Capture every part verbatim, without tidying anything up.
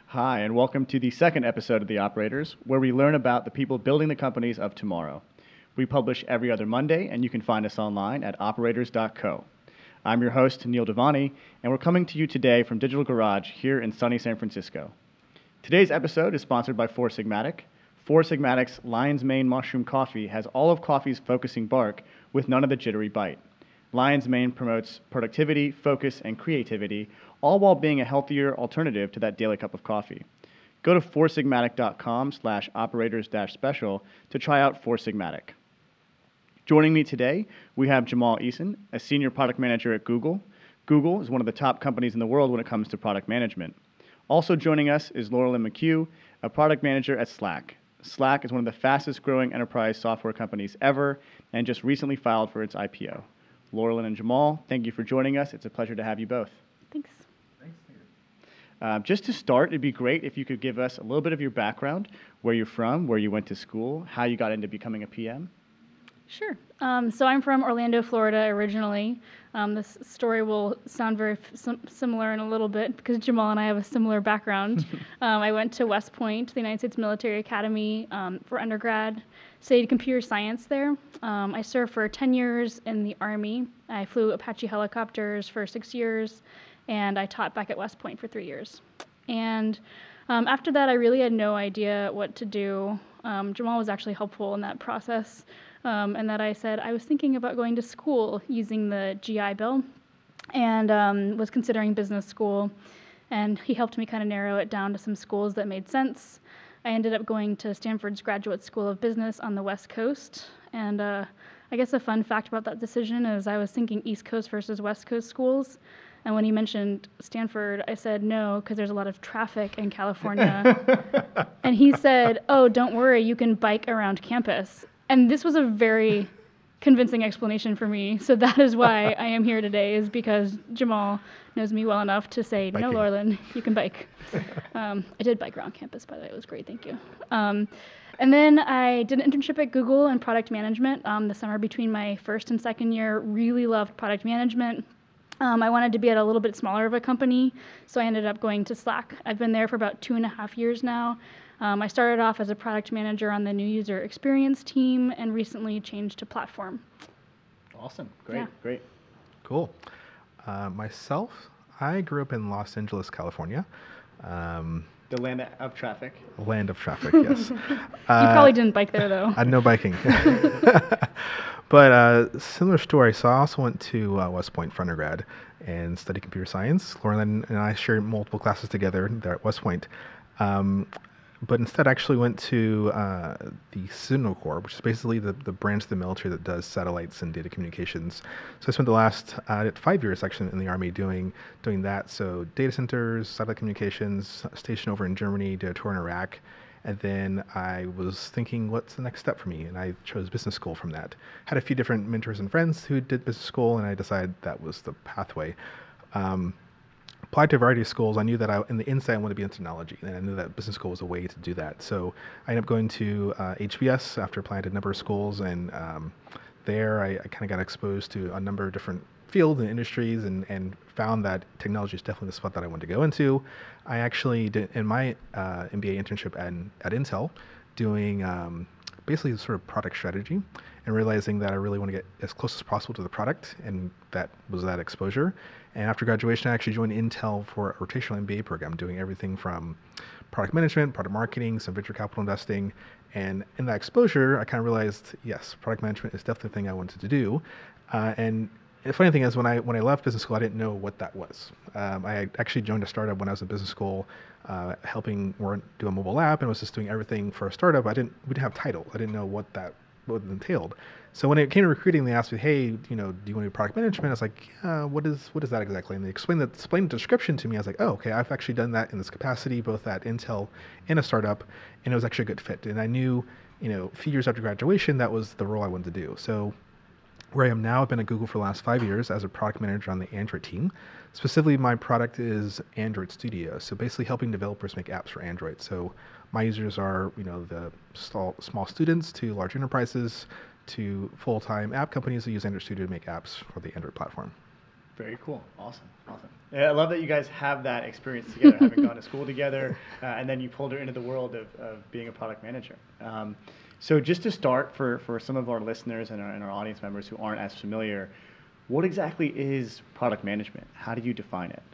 Hi, and welcome to the second episode of The Operators, where we learn about the people building the companies of tomorrow. We publish every other Monday, and you can find us online at operators dot co. I'm your host, Neil Devani, and we're coming to you today from Digital Garage here in sunny San Francisco. Today's episode is sponsored by Four Sigmatic. Four Sigmatic's Lion's Mane Mushroom Coffee has all of coffee's focusing bark with none of the jittery bite. Lion's Mane promotes productivity, focus, and creativity, all while being a healthier alternative to that daily cup of coffee. Go to four sigmatic dot com slash operators dash special to try out Four Sigmatic. Joining me today, we have Jamal Eason, a senior product manager at Google. Google is one of the top companies in the world when it comes to product management. Also joining us is Laurelyn McHugh, a product manager at Slack. Slack is one of the fastest growing enterprise software companies ever and just recently filed for its I P O. Laurelyn and Jamal, thank you for joining us. It's a pleasure to have you both. Thanks. Thanks, Peter. Uh, just to start, it'd be great if you could give us a little bit of your background, where you're from, where you went to school, how you got into becoming a P M. Sure. Um, so I'm from Orlando, Florida originally. Um, this story will sound very f- sim- similar in a little bit because Jamal and I have a similar background. um, I went to West Point, the United States Military Academy, um, for undergrad, studied computer science there. Um, I served for ten years in the Army. I flew Apache helicopters for six years, and I taught back at West Point for three years. And um, after that, I really had no idea what to do. Um, Jamal was actually helpful in that process. Um, and that I said I was thinking about going to school using the G I Bill and um, was considering business school. And he helped me kind of narrow it down to some schools that made sense. I ended up going to Stanford's Graduate School of Business on the West Coast. And uh, I guess a fun fact about that decision is I was thinking East Coast versus West Coast schools. And when he mentioned Stanford, I said no, because there's a lot of traffic in California. And he said, oh, don't worry, you can bike around campus. And this was a very convincing explanation for me. So that is why I am here today, is because Jamal knows me well enough to say, Biking. no, Laurelyn, you can bike. um, I did bike around campus, by the way. It was great. Thank you. Um, and then I did an internship at Google in product management um, the summer between my first and second year. Really loved product management. Um, I wanted to be at a little bit smaller of a company, so I ended up going to Slack. I've been there for about two and a half years now. Um, I started off as a product manager on the new user experience team and recently changed to platform. Awesome. Great, Yeah. great. Cool. Uh, myself, I grew up in Los Angeles, California. Um, The land of traffic. land of traffic, yes. You Uh, probably didn't bike there, though. I had no biking. But uh, similar story. So I also went to uh, West Point for undergrad and studied computer science. Lauren and I shared multiple classes together there at West Point. Um, but instead I actually went to uh, the Signal Corps, which is basically the, the branch of the military that does satellites and data communications. So I spent the last uh, five years actually in the Army doing doing that. So data centers, satellite communications, stationed over in Germany, did a tour in Iraq. And then I was thinking, what's the next step for me? And I chose business school from that. Had a few different mentors and friends who did business school, and I decided that was the pathway. Um, applied to a variety of schools. I knew that I, in the inside, I wanted to be in technology, and I knew that business school was a way to do that. So I ended up going to uh, H B S after applying to a number of schools, and um, there I, I kind of got exposed to a number of different fields and industries, and, and found that technology is definitely the spot that I wanted to go into. I actually did in my uh, M B A internship at, at Intel, doing um, basically sort of product strategy, and realizing that I really want to get as close as possible to the product, and that was that exposure. And after graduation, I actually joined Intel for a rotational M B A program, doing everything from product management, product marketing, some venture capital investing. And in that exposure, I kind of realized, yes, product management is definitely the thing I wanted to do. Uh, and the funny thing is, when I when I left business school, I didn't know what that was. Um, I had actually joined a startup when I was in business school, uh, helping or do a mobile app, and was just doing everything for a startup. I didn't we didn't have title. I didn't know what that what it entailed. So when it came to recruiting, they asked me, "Hey, you know, do you want to do product management?" I was like, "Yeah, what is what is that exactly?" And they explained the explained the description to me. I was like, "Oh, okay, I've actually done that in this capacity, both at Intel and a startup, and it was actually a good fit." And I knew, you know, a few years after graduation, that was the role I wanted to do. So where I am now, I've been at Google for the last five years as a product manager on the Android team. Specifically, my product is Android Studio, so basically helping developers make apps for Android. So my users are, you know, the small, small students to large enterprises to full-time app companies that use Android Studio to make apps for the Android platform. Very cool. Awesome. Awesome. Yeah, I love that you guys have that experience together, having gone to school together, uh, and then you pulled her into the world of, of being a product manager. Um, so just to start, for, for some of our listeners and our, and our audience members who aren't as familiar, what exactly is product management? How do you define it?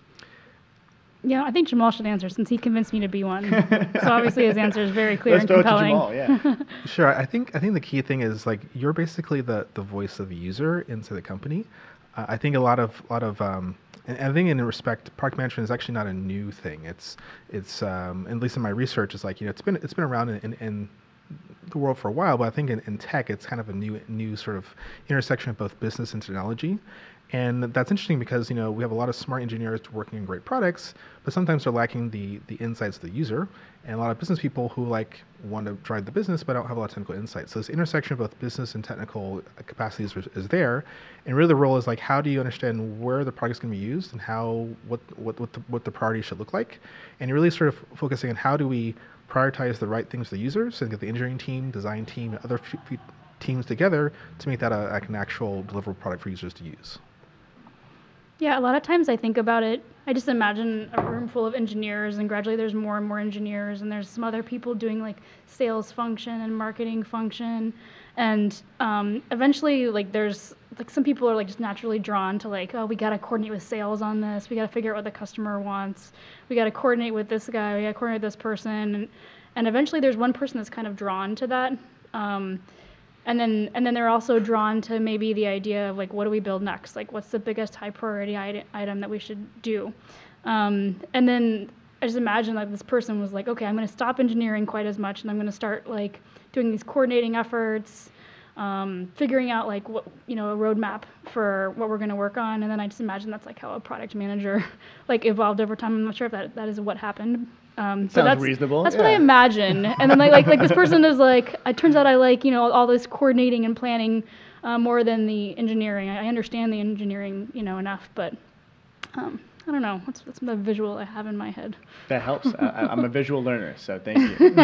Yeah, I think Jamal should answer since he convinced me to be one. So obviously his answer is very clear Let's and throw it to compelling. Jamal, yeah. Sure. I think I think the key thing is like you're basically the, the voice of the user into the company. Uh, I think a lot of lot of um, and I think in respect, product management is actually not a new thing. It's it's um, at least in my research, it's like you know it's been it's been around in, in, in the world for a while, but I think in, in tech it's kind of a new new sort of intersection of both business and technology. And that's interesting because you know we have a lot of smart engineers working on great products, but sometimes they're lacking the the insights of the user, and a lot of business people who like want to drive the business but don't have a lot of technical insights. So this intersection of both business and technical capacities is, is there, and really the role is like how do you understand where the product is going to be used and how what what what the, what the priority should look like, and you're really sort of focusing on how do we prioritize the right things for the users and get the engineering team, design team, and other f- f- teams together to make that a, like an actual deliverable product for users to use. Yeah, a lot of times I think about it, I just imagine a room full of engineers, and gradually there's more and more engineers, and there's some other people doing like sales function and marketing function, and um, eventually like there's like some people are like just naturally drawn to like, oh, we got to coordinate with sales on this, we got to figure out what the customer wants, we got to coordinate with this guy, we got to coordinate with this person, and, and eventually there's one person that's kind of drawn to that. Um, And then, and then they're also drawn to maybe the idea of like, what do we build next? Like, what's the biggest high priority item, item that we should do? Um, and then I just imagine like this person was like, okay, I'm going to stop engineering quite as much, and I'm going to start like doing these coordinating efforts, um, figuring out like what you know a roadmap for what we're going to work on. And then I just imagine that's like how a product manager like evolved over time. I'm not sure if that that is what happened. Um, but Sounds that's, reasonable. That's yeah. what I imagine. And then like, like like this person is like, it turns out I like you know all this coordinating and planning uh, more than the engineering. I, I understand the engineering you know enough, but um, I don't know. That's that's the visual I have in my head. That helps. I, I'm a visual learner, so thank you.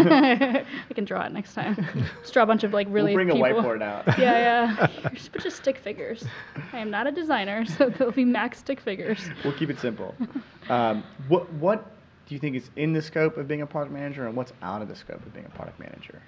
I can draw it next time. Just draw a bunch of like really. We'll bring people. a whiteboard out. Yeah, yeah. Just, but just stick figures. I am not a designer, so there'll be max stick figures. We'll keep it simple. Um, what what do you think is in the scope of being a product manager, and what's out of the scope of being a product manager?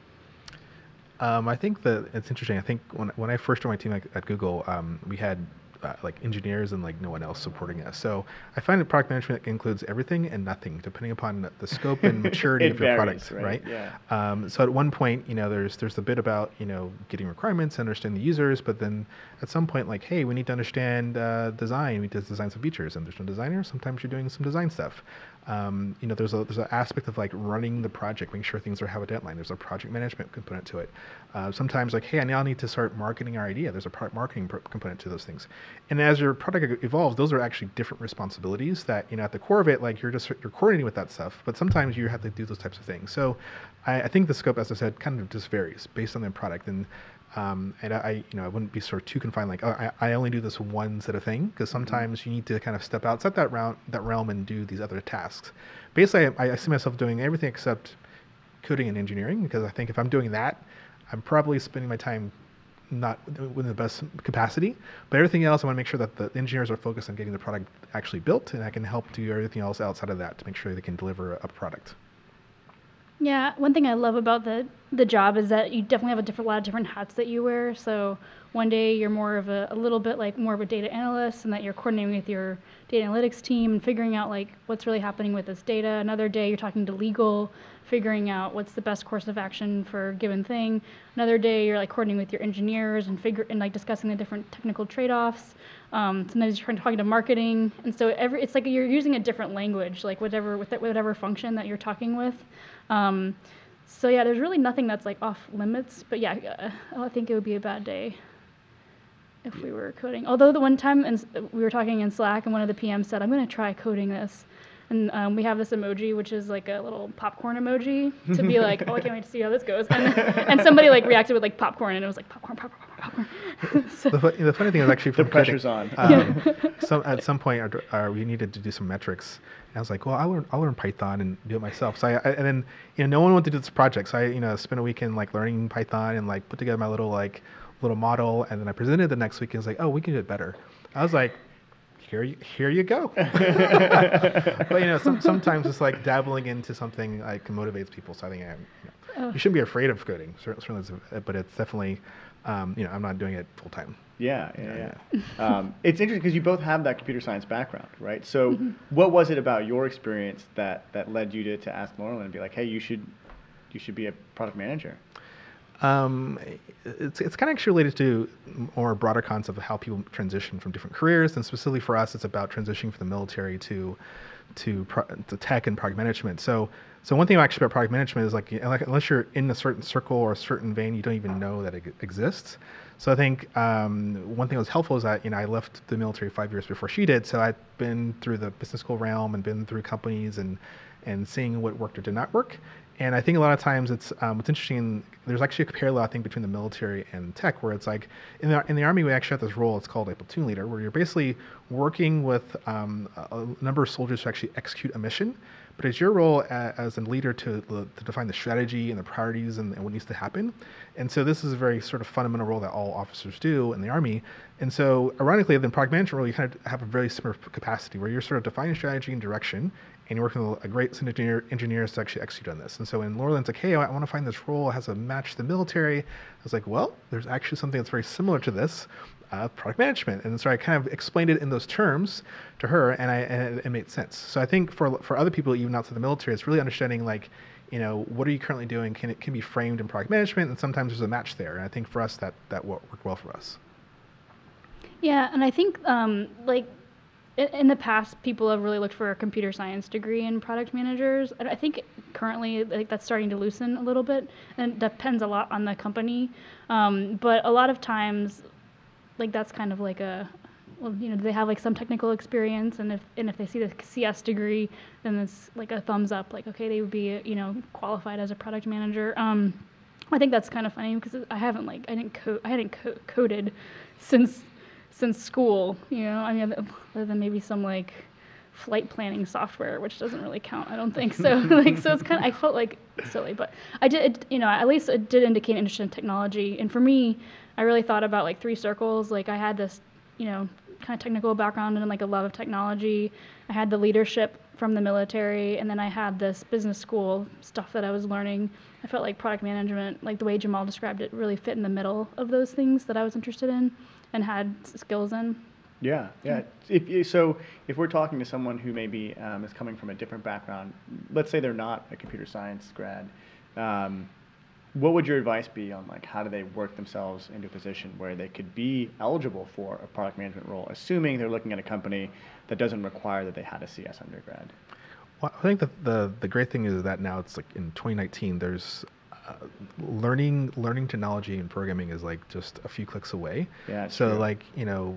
Um, I think that it's interesting. I think when when I first joined my team at, at Google, um, we had uh, like engineers and like no one else supporting us. So I find that product management includes everything and nothing, depending upon the scope and maturity It of your varies, product, right? right? Yeah. Um, so at one point, you know, there's there's the bit about you know getting requirements, understanding the users, but then at some point, like, hey, we need to understand uh, design. We need to design some features, and there's no designer. Sometimes you're doing some design stuff. Um, you know, there's a there's an aspect of like running the project, making sure things are have a deadline. There's a project management component to it. Uh, sometimes like, hey, I now need to start marketing our idea. There's a product marketing pro- component to those things. And as your product evolves, those are actually different responsibilities that, you know, at the core of it, like you're just, you're coordinating with that stuff, but sometimes you have to do those types of things. So I, I think the scope, as I said, kind of just varies based on the product. And Um, and I, you know, I wouldn't be sort of too confined, like, oh, I, I only do this one set of thing, because sometimes you need to kind of step outside that realm, that realm and do these other tasks. Basically, I, I see myself doing everything except coding and engineering, because I think if I'm doing that, I'm probably spending my time not within the best capacity. But everything else, I want to make sure that the engineers are focused on getting the product actually built, and I can help do everything else outside of that to make sure they can deliver a product. Yeah, one thing I love about the the job is that you definitely have a different lot of different hats that you wear. So one day you're more of a, a little bit like more of a data analyst, and that you're coordinating with your data analytics team and figuring out like what's really happening with this data. Another day you're talking to legal, figuring out what's the best course of action for a given thing. Another day you're like coordinating with your engineers and figure and like discussing the different technical trade-offs. Um, sometimes you're talking to marketing, and so every it's like you're using a different language, like whatever with that, whatever function that you're talking with. Um, so yeah, there's really nothing that's like off limits, but yeah, uh, I think it would be a bad day if we were coding. Although the one time in, we were talking in Slack, and one of the P Ms said, I'm going to try coding this. And um, we have this emoji, which is like a little popcorn emoji, to be like, oh, I can't wait to see how this goes. And, and somebody like reacted with like popcorn, and it was like popcorn, popcorn, popcorn, popcorn. So The, fu- the funny thing is actually The from pressure's coding, on. Um, some, at some point, our, our, we needed to do some metrics. And I was like, well, I'll learn, I'll learn Python and do it myself. So I, I, and then, you know, no one wanted to do this project. So I, you know, spent a weekend like learning Python and like put together my little like little model. And then I presented the next week and was like, oh, we can do it better. I was like, here you, here you go. But you know, some, sometimes it's like dabbling into something like motivates people. So I think I, you, know, Oh. you shouldn't be afraid of coding, certainly, it's- but it's definitely, um, you know, I'm not doing it full time. Yeah, yeah, yeah. um, it's interesting because you both have that computer science background, right? So, what was it about your experience that that led you to, to ask Lauren and be like, hey, you should you should be a product manager? Um, it's it's kind of actually related to more broader concept of how people transition from different careers, and specifically for us, it's about transitioning from the military to to, pro, to tech and product management. So so one thing actually about product management is like, like unless you're in a certain circle or a certain vein, you don't even know that it exists. So I think um, one thing that was helpful is that you know I left the military five years before she did, so I'd been through the business school realm and been through companies and and seeing what worked or did not work. And I think a lot of times it's um, what's interesting. There's actually a parallel I think between the military and tech, where it's like in the in the Army we actually have this role. It's called a platoon leader, where you're basically working with um, a, a number of soldiers to actually execute a mission. But it's your role a, as a leader to to define the strategy and the priorities and, and what needs to happen. And so this is a very sort of fundamental role that all officers do in the Army. And so ironically, in the product management role, you kind of have a very similar capacity where you're sort of defining strategy and direction, and you're working with a great set of engineer, engineers to actually execute on this. And so when Laurelyn's like, hey, I want to find this role that has a match to the military, I was like, well, there's actually something that's very similar to this, uh, product management. And so I kind of explained it in those terms to her, and, I, and it, it made sense. So I think for for other people, even outside the military, it's really understanding like, you know, what are you currently doing? Can it can be framed in product management? And sometimes there's a match there. And I think for us, that, that worked well for us. Yeah, and I think um, like in, in the past, people have really looked for a computer science degree in product managers. I I think currently, like that's starting to loosen a little bit, and it depends a lot on the company. Um, but a lot of times, like that's kind of like a, well, you know, do they have like some technical experience, and if and if they see the C S degree, then it's like a thumbs up, like okay, they would be you know qualified as a product manager. Um, I think that's kind of funny because I haven't like I didn't code I hadn't co- coded since. since school, you know, I mean, other than maybe some like flight planning software, which doesn't really count, I don't think. So like, so it's kind of, I felt like silly, but I did, you know, at least it did indicate interest in technology. And for me, I really thought about like three circles. Like I had this, you know, kind of technical background and like a love of technology. I had the leadership from the military, and then I had this business school stuff that I was learning. I felt like product management, like the way Jamal described it, really fit in the middle of those things that I was interested in and had skills in. Yeah, yeah. If you, so, if we're talking to someone who maybe um, is coming from a different background, let's say they're not a computer science grad, um, what would your advice be on like how do they work themselves into a position where they could be eligible for a product management role, assuming they're looking at a company that doesn't require that they had a C S undergrad? Well, I think that the the great thing is that now it's like in twenty nineteen, there's uh, learning learning technology and programming is like just a few clicks away. Yeah, it's so true. like you know,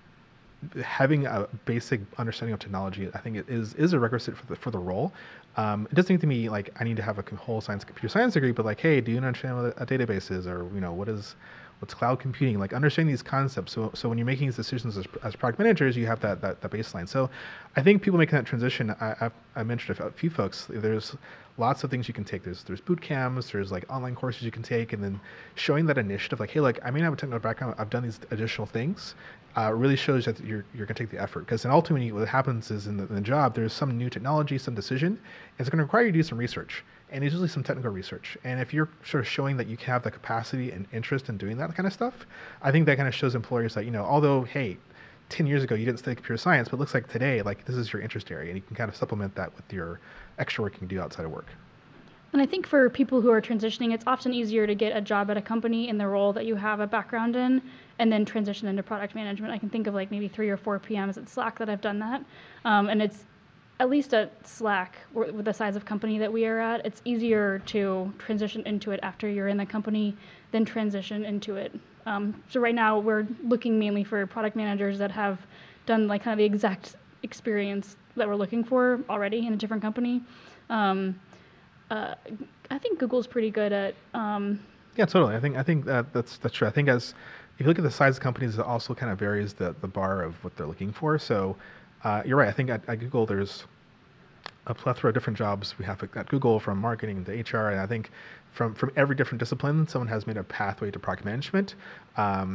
having a basic understanding of technology, I think it is is a requisite for the for the role. Um, it doesn't need to be like I need to have a com- whole science computer science degree, but like, hey, do you understand what a database is, or you know, what is what's cloud computing? Like understanding these concepts. So so when you're making these decisions as, as product managers, you have that, that that baseline. So I think people making that transition. I I've, I mentioned a few folks. There's lots of things you can take. There's there's boot camps. There's like online courses you can take, and then showing that initiative. Like, hey, look, I may not have a technical background. I've done these additional things. Uh, really shows that you're you're going to take the effort. Because then ultimately what happens is in the, in the job, there's some new technology, some decision. It's going to require you to do some research. And it's usually some technical research. And if you're sort of showing that you have the capacity and interest in doing that kind of stuff, I think that kind of shows employers that, you know, although, hey, ten years ago you didn't study computer science, but it looks like today, like this is your interest area. And you can kind of supplement that with your extra work you can do outside of work. And I think for people who are transitioning, it's often easier to get a job at a company in the role that you have a background in and then transition into product management. I can think of like maybe three or four P Ms at Slack that I've done that. Um, and it's at least at Slack, with the size of company that we are at, it's easier to transition into it after you're in the company than transition into it. Um, so right now we're looking mainly for product managers that have done like kind of the exact experience that we're looking for already in a different company. Um, uh, I think Google's pretty good at. Um, yeah, totally. I think I think that that's that's true. I think as if you look at the size of companies, it also kind of varies the the bar of what they're looking for. So uh, you're right. I think at, at Google there's a plethora of different jobs we have at Google, from marketing to H R, and I think from from every different discipline, someone has made a pathway to product management. Um,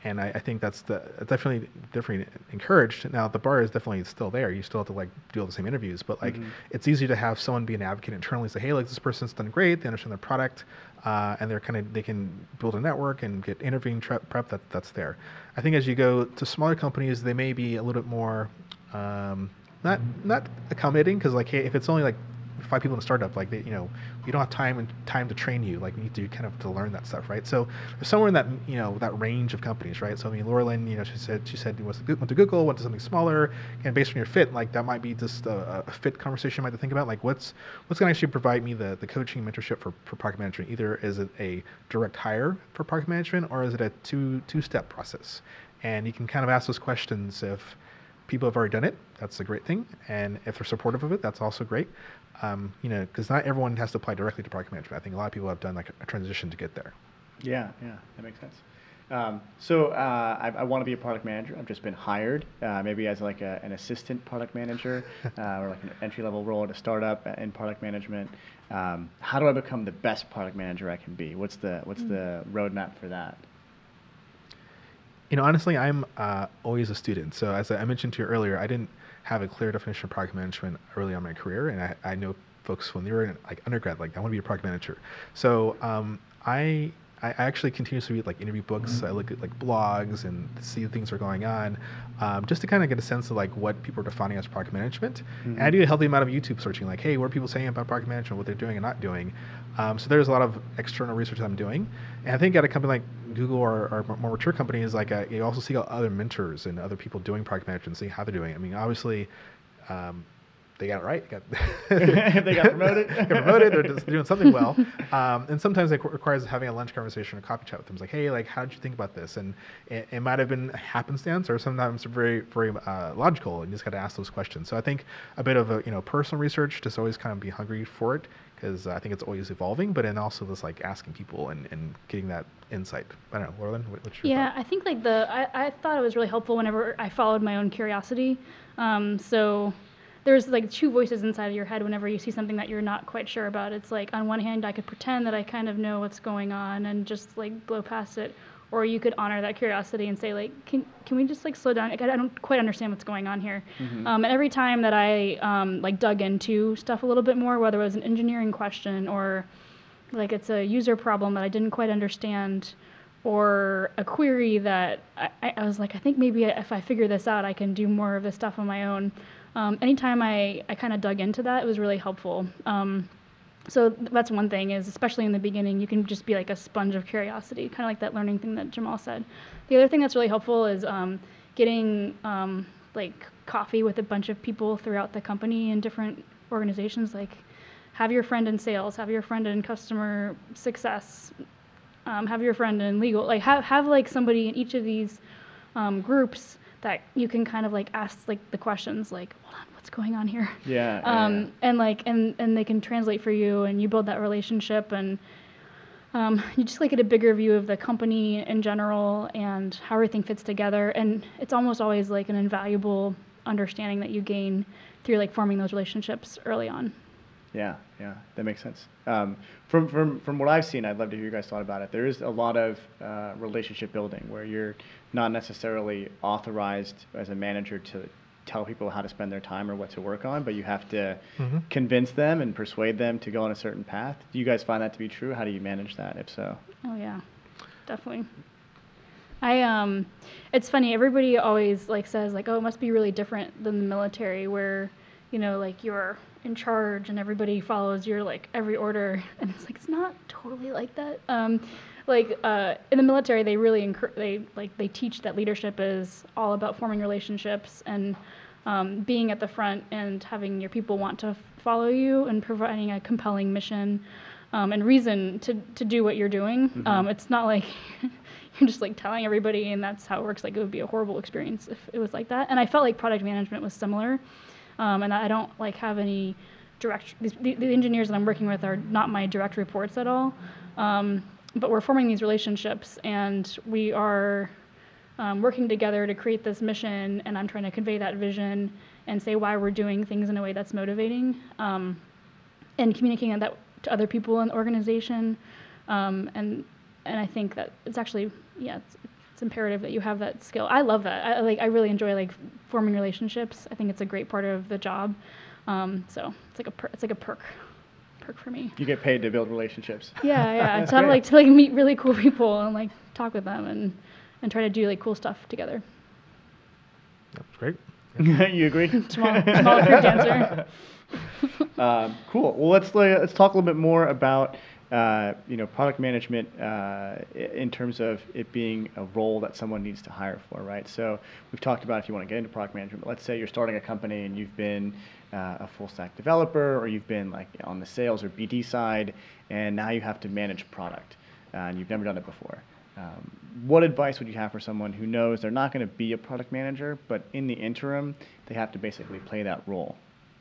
and I, I think that's the definitely definitely encouraged. Now the bar is definitely still there. You still have to like do all the same interviews, but like Mhm. it's easy to have someone be an advocate internally, say, hey, like this person's done great, they understand their product, uh, and they're kind of they can build a network and get interviewing prep, prep that that's there. I think as you go to smaller companies, they may be a little bit more um, not not accommodating, because like hey, if it's only like five people in a startup, like they, you know, we don't have time and time to train you. Like we need to kind of to learn that stuff, right? So there's somewhere in that you know that range of companies, right? So I mean, Laura Lynn, you know, she said she said went to Google, went to something smaller, and based on your fit, like that might be just a, a fit conversation you might have to think about. Like what's what's going to actually provide me the the coaching mentorship for, for product management? Either is it a direct hire for product management, or is it a two two step process? And you can kind of ask those questions if people have already done it. That's a great thing, and if they're supportive of it, that's also great. Um, you know, because not everyone has to apply directly to product management. I think a lot of people have done like a transition to get there. Yeah, yeah, that makes sense. Um, so uh, I, I want to be a product manager. I've just been hired, uh, maybe as like a, an assistant product manager uh, or like an entry-level role at a startup in product management. Um, how do I become the best product manager I can be? What's the what's mm. the roadmap for that? You know, honestly, I'm uh, always a student. So as I mentioned to you earlier, I didn't have a clear definition of product management early on in my career, and I, I know folks when they were in like undergrad, like I want to be a product manager. So um, I I actually continuously read like interview books. I look at like blogs and see things are going on, um, just to kind of get a sense of like what people are defining as product management. Mm-hmm. And I do a healthy amount of YouTube searching, like, hey, what are people saying about product management, what they're doing and not doing. Um, so there's a lot of external research that I'm doing. And I think at a company like Google or, or more mature companies, like uh, you also see other mentors and other people doing product management and seeing how they're doing it. I mean, obviously, um, they got it right. They got, they got promoted. got promoted. They're just doing something well. Um, and sometimes it requires having a lunch conversation or coffee chat with them. It's like, hey, like, how did you think about this? And it, it might have been a happenstance, or sometimes very, very uh, logical. And you just got to ask those questions. So I think a bit of a you know personal research, just always kind of be hungry for it, because I think it's always evolving. But then also this like asking people and, and getting that insight. I don't know, Laura Lynn, what, what's your yeah, thought? I think like the I, I thought it was really helpful whenever I followed my own curiosity. Um, so. There's like two voices inside of your head whenever you see something that you're not quite sure about. It's like on one hand, I could pretend that I kind of know what's going on and just like blow past it, or you could honor that curiosity and say like, can can we just like slow down? Like, I don't quite understand what's going on here. Mm-hmm. Um, and every time that I um, like dug into stuff a little bit more, whether it was an engineering question or like it's a user problem that I didn't quite understand, or a query that I, I was like, I think maybe if I figure this out, I can do more of this stuff on my own. Um, anytime I, I kind of dug into that, it was really helpful. Um, so that's one thing is, especially in the beginning, you can just be like a sponge of curiosity, kind of like that learning thing that Jamal said. The other thing that's really helpful is um, getting um, like coffee with a bunch of people throughout the company in different organizations. Like have your friend in sales, have your friend in customer success, um, have your friend in legal. Like have, have like somebody in each of these um, groups that you can kind of like ask like the questions like, hold on, what's going on here? Yeah. Um, yeah. And like, and, and they can translate for you and you build that relationship and um, you just like get a bigger view of the company in general and how everything fits together. And it's almost always like an invaluable understanding that you gain through like forming those relationships early on. Yeah, yeah, that makes sense. Um, from from from what I've seen, I'd love to hear you guys thought about it. There is a lot of uh, relationship building where you're not necessarily authorized as a manager to tell people how to spend their time or what to work on, but you have to mm-hmm. convince them and persuade them to go on a certain path. Do you guys find that to be true? How do you manage that, if so? Oh yeah, definitely. I um, it's funny. Everybody always like says like, oh, it must be really different than the military, where you know like you're in charge and everybody follows your like every order, and it's like it's not totally like that. Um, like uh, in the military, they really encourage, they like they teach that leadership is all about forming relationships and um, being at the front and having your people want to f- follow you and providing a compelling mission um, and reason to to do what you're doing. Mm-hmm. Um, it's not like you're just like telling everybody and that's how it works. Like it would be a horrible experience if it was like that. And I felt like product management was similar. Um, and I don't like have any direct, the, the engineers that I'm working with are not my direct reports at all. Um, but we're forming these relationships and we are um, working together to create this mission, and I'm trying to convey that vision and say why we're doing things in a way that's motivating, um, and communicating that to other people in the organization. Um, and and I think that it's actually, yeah, it's, it's imperative that you have that skill. I love that. I like I really enjoy like forming relationships. I think it's a great part of the job. Um, so it's like a per- it's like a perk perk for me. You get paid to build relationships. Yeah, yeah. So I like to like meet really cool people and like talk with them and and try to do like cool stuff together. That's great. You agree? Small, small fruit dancer. um, cool. Well, let's let's talk a little bit more about uh, you know product management uh, in terms of it being a role that someone needs to hire for, right? So we've talked about if you want to get into product management, but let's say you're starting a company and you've been uh, a full stack developer, or you've been like on the sales or B D side, and now you have to manage product, uh, and you've never done it before. Um, what advice would you have for someone who knows they're not going to be a product manager, but in the interim, they have to basically play that role?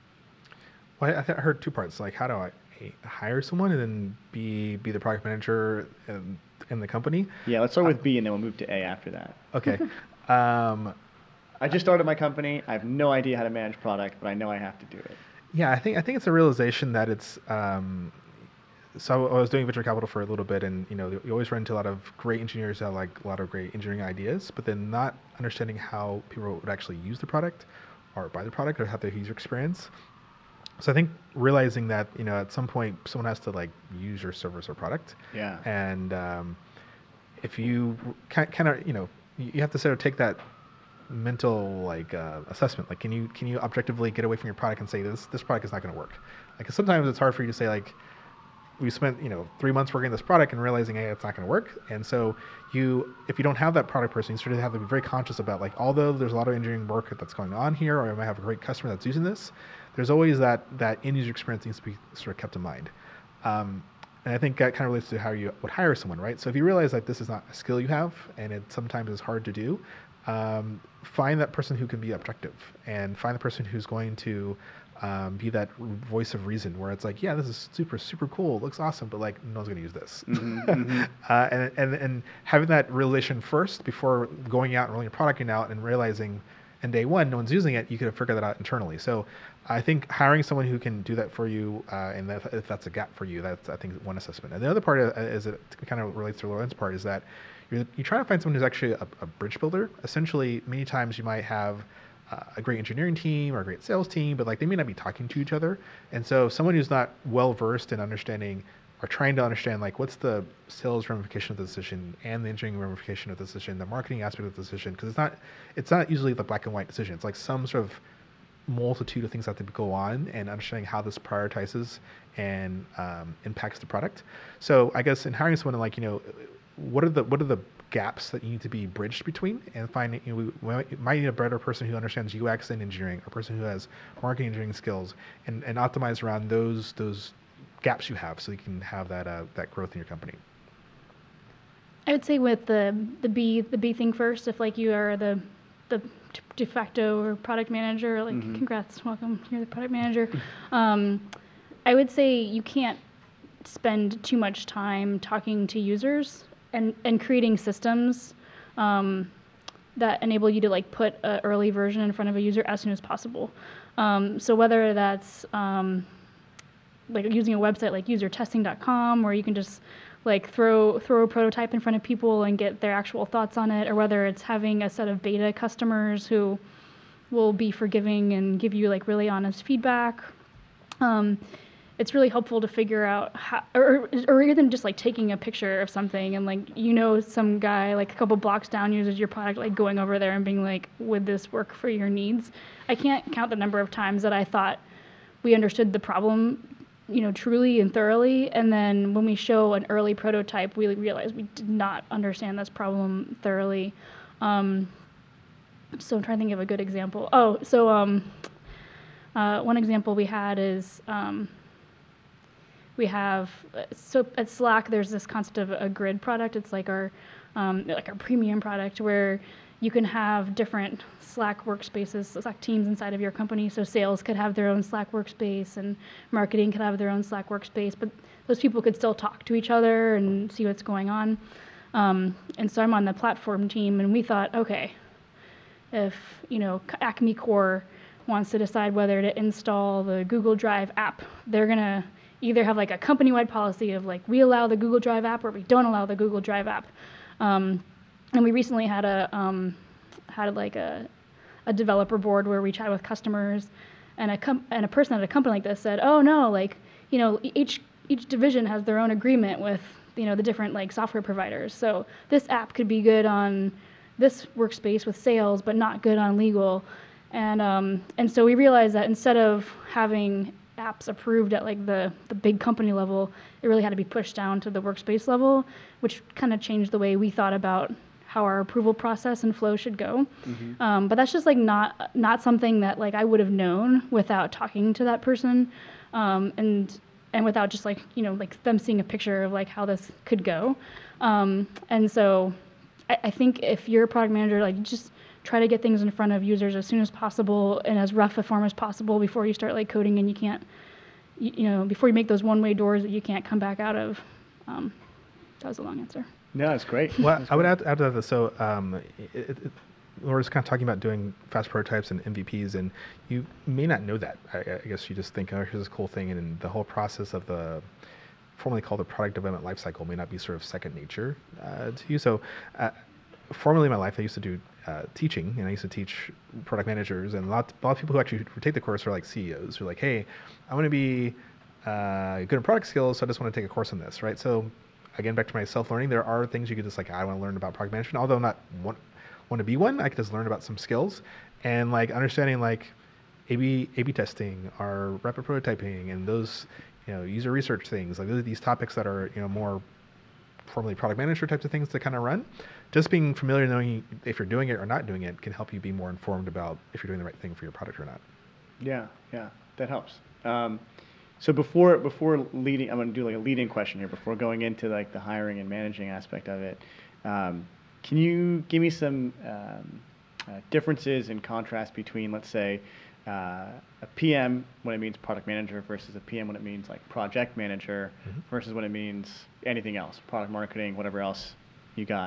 Well, I, I think I heard two parts. Like, how do I hire someone and then be be the product manager in, in the company? Yeah, let's start with B, and then we'll move to A after that. Okay. um, I just started my company. I have no idea how to manage product, but I know I have to do it. Yeah, I think I think it's a realization that it's. Um, so I was doing venture capital for a little bit, and you know, you always run into a lot of great engineers that have like a lot of great engineering ideas, but then not understanding how people would actually use the product, or buy the product, or have their user experience. So I think realizing that, you know, at some point someone has to like use your service or product. Yeah. And um, if you kind of, you know, you have to sort of take that mental like uh, assessment. Like, can you can you objectively get away from your product and say this this product is not going to work? Like, 'cause sometimes it's hard for you to say like, we spent, you know, three months working on this product and realizing, hey, it's not going to work. And so you, if you don't have that product person, you sort of have to be very conscious about like, although there's a lot of engineering work that's going on here, or I might have a great customer that's using this, there's always that that end user experience needs to be sort of kept in mind. Um, and I think that kind of relates to how you would hire someone, right? So if you realize that this is not a skill you have, and it sometimes is hard to do, um, find that person who can be objective, and find the person who's going to um, be that voice of reason, where it's like, yeah, this is super, super cool, it looks awesome, but like, no one's going to use this. Mm-hmm, mm-hmm. uh, and, and, and having that realization first before going out and rolling your product out and realizing and day one, no one's using it, you could have figured that out internally. So I think hiring someone who can do that for you, uh, and that, if that's a gap for you, that's, I think, one assessment. And the other part is, it kind of relates to Lauren's part, is that you're, you're trying to find someone who's actually a, a bridge builder. Essentially, many times you might have uh, a great engineering team or a great sales team, but like they may not be talking to each other. And so someone who's not well-versed in understanding or trying to understand like what's the sales ramification of the decision and the engineering ramification of the decision, the marketing aspect of the decision, because it's not it's not usually the black and white decision. It's like some sort of multitude of things that have to go on, and understanding how this prioritizes and um, impacts the product. So I guess in hiring someone, like, you know, what are the what are the gaps that you need to be bridged between, and finding, you know, we, we might, might need a better person who understands U X and engineering, a person who has marketing engineering skills, and, and optimize around those those gaps you have, so you can have that uh, that growth in your company. I would say with the the B the B thing first. If like you are the the de facto or product manager, like mm-hmm. congrats, welcome, you're the product manager. Um, I would say you can't spend too much time talking to users and and creating systems um, that enable you to like put an early version in front of a user as soon as possible. Um, so whether that's um, like using a website like user testing dot com, where you can just like throw throw a prototype in front of people and get their actual thoughts on it, or whether it's having a set of beta customers who will be forgiving and give you like really honest feedback. Um, it's really helpful to figure out how, or or even just like taking a picture of something and like, you know, some guy like a couple blocks down uses your product, like going over there and being like, would this work for your needs? I can't count the number of times that I thought we understood the problem, you know, truly and thoroughly, and then when we show an early prototype, we realize we did not understand this problem thoroughly. Um, so I'm trying to think of a good example. Oh, so um, uh, one example we had is um, we have so at Slack there's this concept of a grid product. It's like our um, like our premium product where you can have different Slack workspaces, Slack teams inside of your company. So sales could have their own Slack workspace, and marketing could have their own Slack workspace, but those people could still talk to each other and see what's going on. Um, and so I'm on the platform team, and we thought, okay, if, you know, Acme Core wants to decide whether to install the Google Drive app, they're gonna either have like a company-wide policy of like, we allow the Google Drive app or we don't allow the Google Drive app. Um, and we recently had a um, had like a a developer board where we chat with customers, and a com- and a person at a company like this said, oh no, like, you know, each each division has their own agreement with, you know, the different like software providers. So this app could be good on this workspace with sales, but not good on legal. And um, and so we realized that instead of having apps approved at like the, the big company level, it really had to be pushed down to the workspace level, which kind of changed the way we thought about how our approval process and flow should go. Mm-hmm. Um, but that's just like not not something that like I would have known without talking to that person, um, and and without just like, you know, like them seeing a picture of like how this could go. Um, and so I, I think if you're a product manager, like just try to get things in front of users as soon as possible in as rough a form as possible before you start like coding and you can't, you, you know, before you make those one-way doors that you can't come back out of. Um, that was a long answer. No, it's great. Well, That's I would great. add, add to that. So, um, it, it, Laura's kind of talking about doing fast prototypes and M V Ps, and you may not know that. I, I guess you just think, oh, here's this cool thing, and the whole process of the formerly called the product development lifecycle may not be sort of second nature uh, to you. So, uh, formerly in my life, I used to do uh, teaching, and I used to teach product managers, and a lot, a lot of people who actually take the course are like C E Os who are like, hey, I want to be uh, good at product skills, so I just want to take a course on this, right? So, again, back to my self-learning, there are things you could just like, I want to learn about product management, although I'm not want, want to be one, I could just learn about some skills and like understanding like A B A B testing or rapid prototyping and those, you know, user research things, like those are these topics that are, you know, more formally product manager types of things to kind of run. Just being familiar, knowing if you're doing it or not doing it can help you be more informed about if you're doing the right thing for your product or not. Yeah, yeah, that helps. Um, So before before leading, I'm going to do like a leading question here before going into like the hiring and managing aspect of it. Um, can you give me some um, uh, differences and contrast between, let's say, uh, a P M when it means product manager versus a P M when it means like project manager mm-hmm. versus when it means anything else, product marketing, whatever else you got?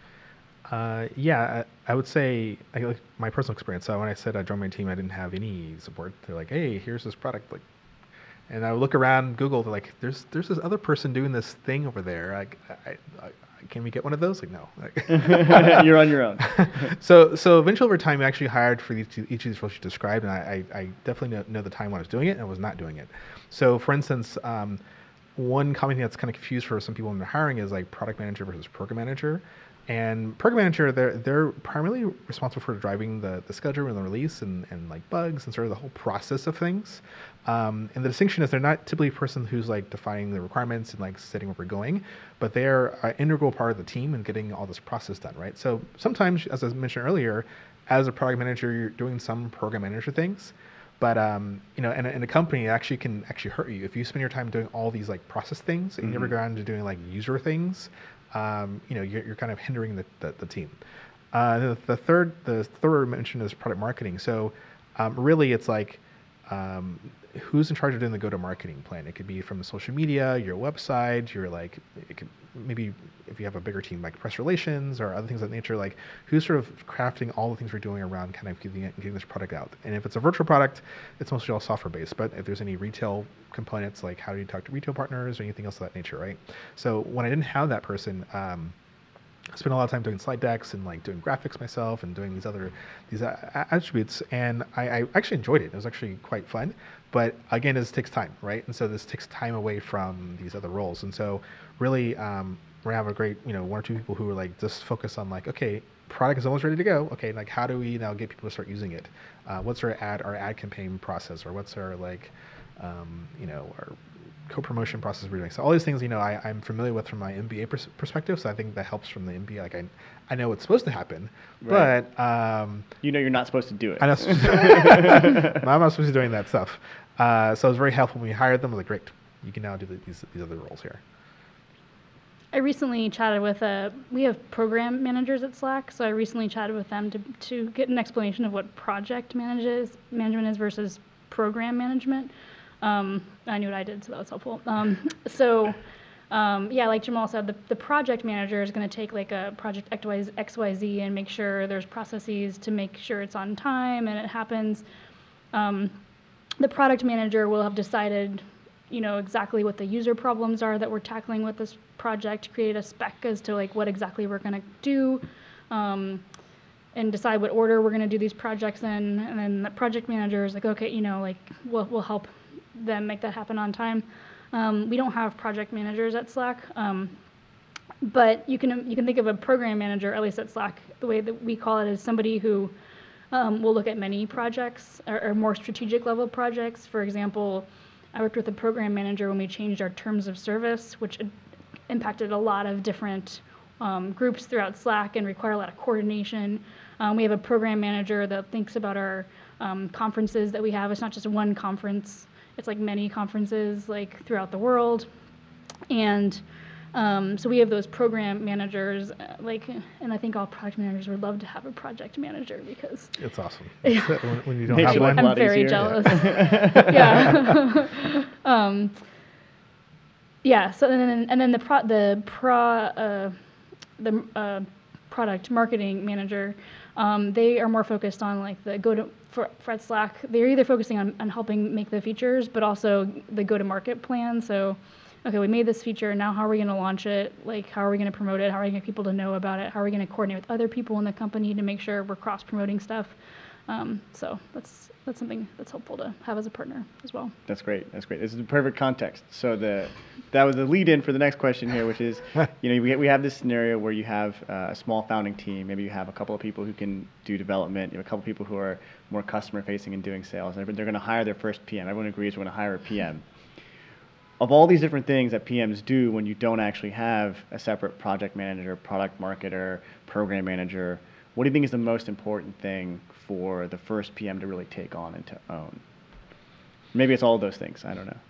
Uh, yeah, I, I would say I, like my personal experience. So when I said I joined my team, I didn't have any support. They're like, hey, here's this product, like. And I would look around Google, they're like, there's there's this other person doing this thing over there. Like, I, I, can we get one of those? Like, no. You're on your own. so so eventually over time, we actually hired for each, each of these roles you described, and I, I, I definitely know, know the time when I was doing it and I was not doing it. So for instance, um, one common thing that's kind of confused for some people when they're hiring is like product manager versus program manager. And program manager, they're they're primarily responsible for driving the, the schedule and the release and, and like bugs and sort of the whole process of things. Um, and the distinction is they're not typically a person who's like defining the requirements and like setting where we're going, but they're an integral part of the team and getting all this process done, right? So sometimes, as I mentioned earlier, as a product manager, you're doing some program manager things, but um, you know, in a, in a company, it actually can actually hurt you if you spend your time doing all these like process things and mm-hmm. you never go around to doing like user things. Um, you know, you're, you're kind of hindering the, the, the team. Uh, the, the third, the third mention is product marketing. So um, really, it's like um, who's in charge of doing the go-to-marketing plan? It could be from social media, your website, your like, it could maybe if you have a bigger team like press relations or other things of that nature. Like who's sort of crafting all the things we're doing around kind of getting, getting this product out. And if it's a virtual product, it's mostly all software-based. But if there's any retail components, like how do you talk to retail partners or anything else of that nature, right? So when I didn't have that person, um, I spent a lot of time doing slide decks and like doing graphics myself and doing these other these uh, attributes, and I, I actually enjoyed it. It was actually quite fun, but again, this takes time, right? And so this takes time away from these other roles. And so really, um, we have a great, you know, one or two people who are like just focus on like, okay, product is almost ready to go. Okay, like how do we now get people to start using it? Uh, what's our ad our ad campaign process, or what's our like, um, you know, our co-promotion process we're doing. So all these things, you know, I, I'm familiar with from my M B A pers- perspective. So I think that helps from the M B A. Like I, I know what's supposed to happen, right. but um, you know, you're not supposed to do it. I'm not supposed to, I'm not supposed to be doing that stuff. Uh, so it was very helpful when we hired them. I was like, great, you can now do the, these these other roles here. I recently chatted with a, we have program managers at Slack, so I recently chatted with them to to get an explanation of what project manages, management is versus program management. Um, I knew what I did, so that was helpful. Um, so, um, yeah, like Jamal said, the, the project manager is going to take like a project X Y Z and make sure there's processes to make sure it's on time and it happens. Um, the product manager will have decided, you know, exactly what the user problems are that we're tackling with this project, create a spec as to like what exactly we're going to do. um, and decide what order we're going to do these projects in. And then the project manager is like, okay, you know, like we'll, we'll help them make that happen on time. Um, we don't have project managers at Slack, um, but you can you can think of a program manager, at least at Slack, the way that we call it is somebody who um, will look at many projects or, or more strategic level projects. For example, I worked with a program manager when we changed our terms of service, which impacted a lot of different um, groups throughout Slack and require a lot of coordination. Um, we have a program manager that thinks about our um, conferences that we have. It's not just one conference. It's like many conferences like throughout the world. And um, so we have those program managers, uh, like, and I think all project managers would love to have a project manager because It's awesome. Yeah. when, when you don't Makes have your life one. a lot I'm very easier. jealous. Yeah. um, yeah. So and then and then the pro the pro uh, the uh, product marketing manager, um, they are more focused on like the go to for, for at Slack. They're either focusing on, on helping make the features, but also the go to market plan. So, okay, we made this feature. Now, how are we going to launch it? Like, how are we going to promote it? How are we going to get people to know about it? How are we going to coordinate with other people in the company to make sure we're cross promoting stuff? Um, so that's that's something that's helpful to have as a partner as well. That's great. That's great. This is the perfect context. So the that was the lead in for the next question here, which is, you know, we we have this scenario where you have uh, a small founding team. Maybe you have a couple of people who can do development. You have a couple of people who are more customer facing and doing sales. And they're going to hire their first P M. Everyone agrees we're going to hire a P M. Of all these different things that P Ms do when you don't actually have a separate project manager, product marketer, program manager, what do you think is the most important thing for the first P M to really take on and to own? Maybe it's all of those things. I don't know.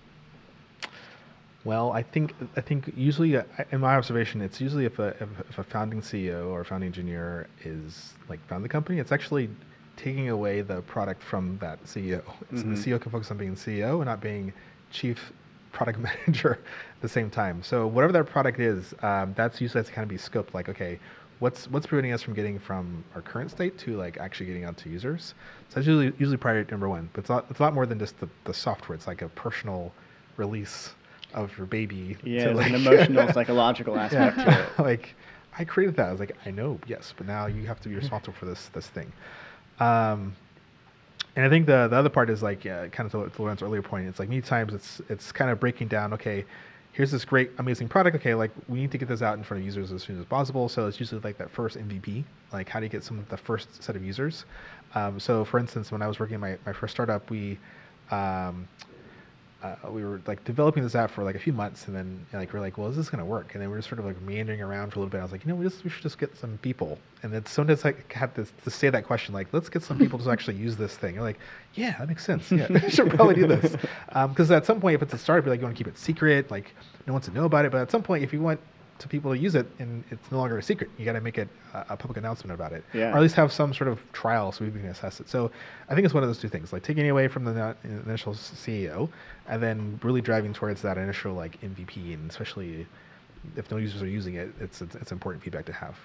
Well, I think I think usually, uh, in my observation, it's usually if a if, if a founding C E O or founding engineer is like found the company, it's actually taking away the product from that C E O. So Mm-hmm. the C E O can focus on being C E O and not being chief product manager at the same time. So whatever that product is, um, that's usually has to kind of be scoped. Like, okay, what's what's preventing us from getting from our current state to like actually getting out to users? So that's usually usually priority number one. But it's not it's a lot more than just the, the software. It's like a personal release of your baby. Yeah, to there's an like- emotional, psychological aspect to it. like I created that. I was like, I know, yes, but now you have to be responsible for this this thing. Um, and I think the the other part is like uh, kind of to, to Lauren's earlier point. It's like many times it's it's kind of breaking down. Okay, here's this great amazing product. Okay, like we need to get this out in front of users as soon as possible. So it's usually like that first M V P. Like how do you get some of the first set of users? Um, so for instance, when I was working at my my first startup, we um, Uh, we were like developing this app for like a few months, and then you know, like we're like, well, is this going to work? And then we were sort of like meandering around for a little bit. I was like, you know, we just we should just get some people. And then sometimes I had to, to say that question, like, let's get some people to actually use this thing. You're like, yeah, that makes sense. Yeah, we should probably do this. Because um, at some point, if it's a startup, you're like, you want to keep it secret, like no one to know about it. But at some point, if you want to people to use it and it's no longer a secret, you got to make it a, a public announcement about it, Yeah. or at least have some sort of trial so we can assess it. So I think it's one of those two things, like taking away from the not- initial C E O and then really driving towards that initial like M V P, and especially if no users are using it, it's it's, it's important feedback to have.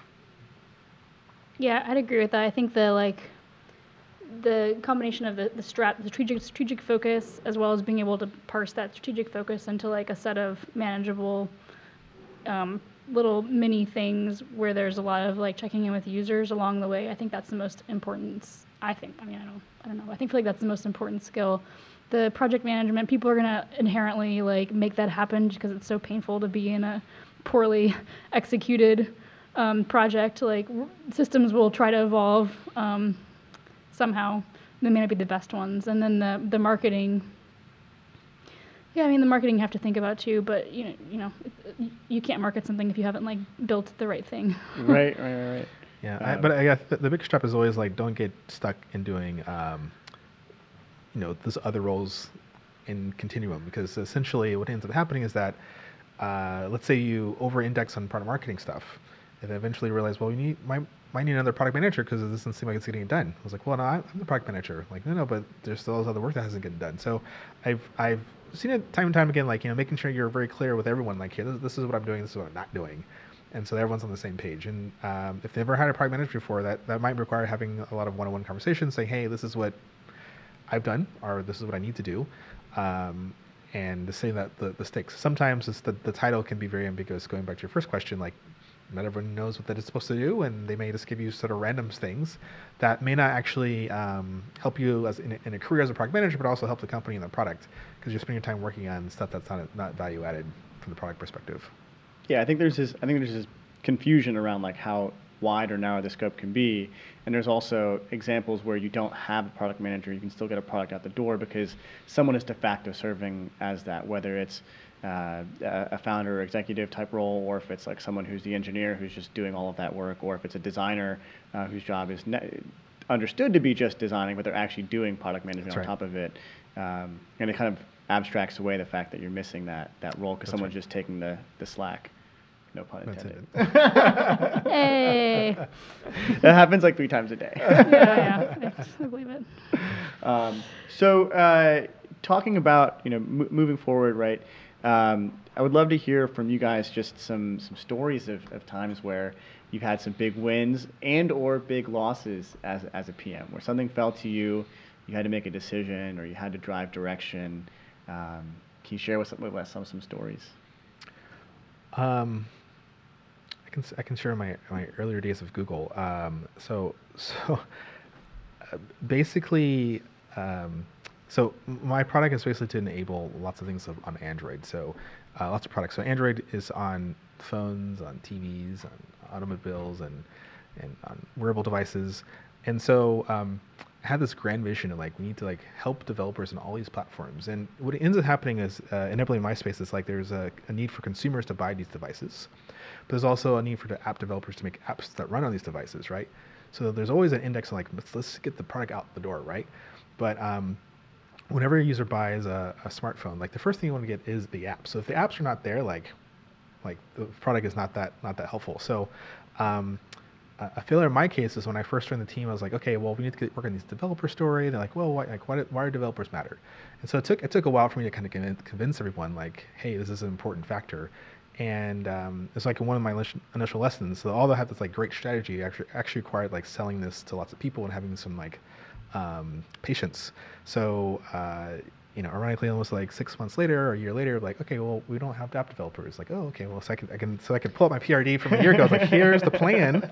Yeah, I'd agree with that. I think the like the combination of the the strat the strategic strategic focus as well as being able to parse that strategic focus into like a set of manageable um, little mini things where there's a lot of like checking in with users along the way. I think that's the most important. s- I think. I mean, I don't. I don't know. I think feel like that's the most important skill. The project management, people are gonna inherently like make that happen because it's so painful to be in a poorly executed um, project. Like r- systems will try to evolve um, somehow. They may not be the best ones. And then the the marketing. Yeah, I mean the marketing you have to think about too. But you know, you know, it- it- you can't market something if you haven't like built the right thing. Right, right, right, right. Yeah, I, Um, but I guess the, the big step is always like don't get stuck in doing, um, you know, those other roles in continuum, because essentially what ends up happening is that, uh, let's say you over-index on product marketing stuff, and then eventually realize, well, we need might might need another product manager because it doesn't seem like it's getting done. I was like, well, no, I'm the product manager. Like, no, no, but there's still other work that hasn't gotten done. So, I've I've seen it time and time again, like you know, making sure you're very clear with everyone, like, hey, this, this is what I'm doing, this is what I'm not doing. And so everyone's on the same page. And um, if they've never had a product manager before, that, that might require having a lot of one-on-one conversations, saying, hey, this is what I've done, or this is what I need to do. Um, and to say that the, the stakes. Sometimes it's the, the title can be very ambiguous, going back to your first question, like not everyone knows what that is supposed to do, and they may just give you sort of random things that may not actually um, help you as in a, in a career as a product manager, but also help the company and the product because you're spending your time working on stuff that's not not value added from the product perspective. Yeah, I think there's this. I think there's this confusion around like how wide or narrow the scope can be, and there's also examples where you don't have a product manager, you can still get a product out the door because someone is de facto serving as that, whether it's uh, a founder or executive type role, or if it's like someone who's the engineer who's just doing all of that work, or if it's a designer uh, whose job is ne- understood to be just designing, but they're actually doing product management That's on right. top of it, um, and it kind of abstracts away the fact that you're missing that that role because That's someone's right. just taking the the slack. No pun That's intended. it. Hey. That happens like three times a day. yeah, yeah, I believe it. Um, so, uh, talking about you know m- moving forward, right? Um, I would love to hear from you guys just some some stories of, of times where you've had some big wins and or big losses as as a P M, where something fell to you, you had to make a decision, or you had to drive direction. Um, can you share with, with us some some stories? Um, I can I can share my my earlier days of Google. Um, so so uh, basically, um, so my product is basically to enable lots of things of, on Android. So uh, lots of products. So Android is on phones, on T Vs, on automobiles, and and on wearable devices. And so um, I had this grand vision of like we need to like help developers on all these platforms. And what ends up happening is uh, inevitably in my space is like there's a, a need for consumers to buy these devices, but there's also a need for the app developers to make apps that run on these devices, right? So there's always an index of like let's, let's get the product out the door, right? But um, whenever a user buys a, a smartphone, like the first thing you want to get is the app. So if the apps are not there, like like the product is not that not that helpful. So um, a failure in my case is when I first joined the team, I was like, okay, well, we need to get, work on these developer story. They're like, well, why, like, why, why do developers matter? And so it took it took a while for me to kind of convince, convince everyone, like, hey, this is an important factor. And um, it's like one of my initial lessons. So all that had this like great strategy actually actually required like selling this to lots of people and having some like um, patience. So uh, you know, ironically, almost like six months later or a year later, like, okay, well, we don't have app developers. Like, oh, okay, well, so I can, I can, so I can pull up my P R D from a year ago. I was like, here's the plan.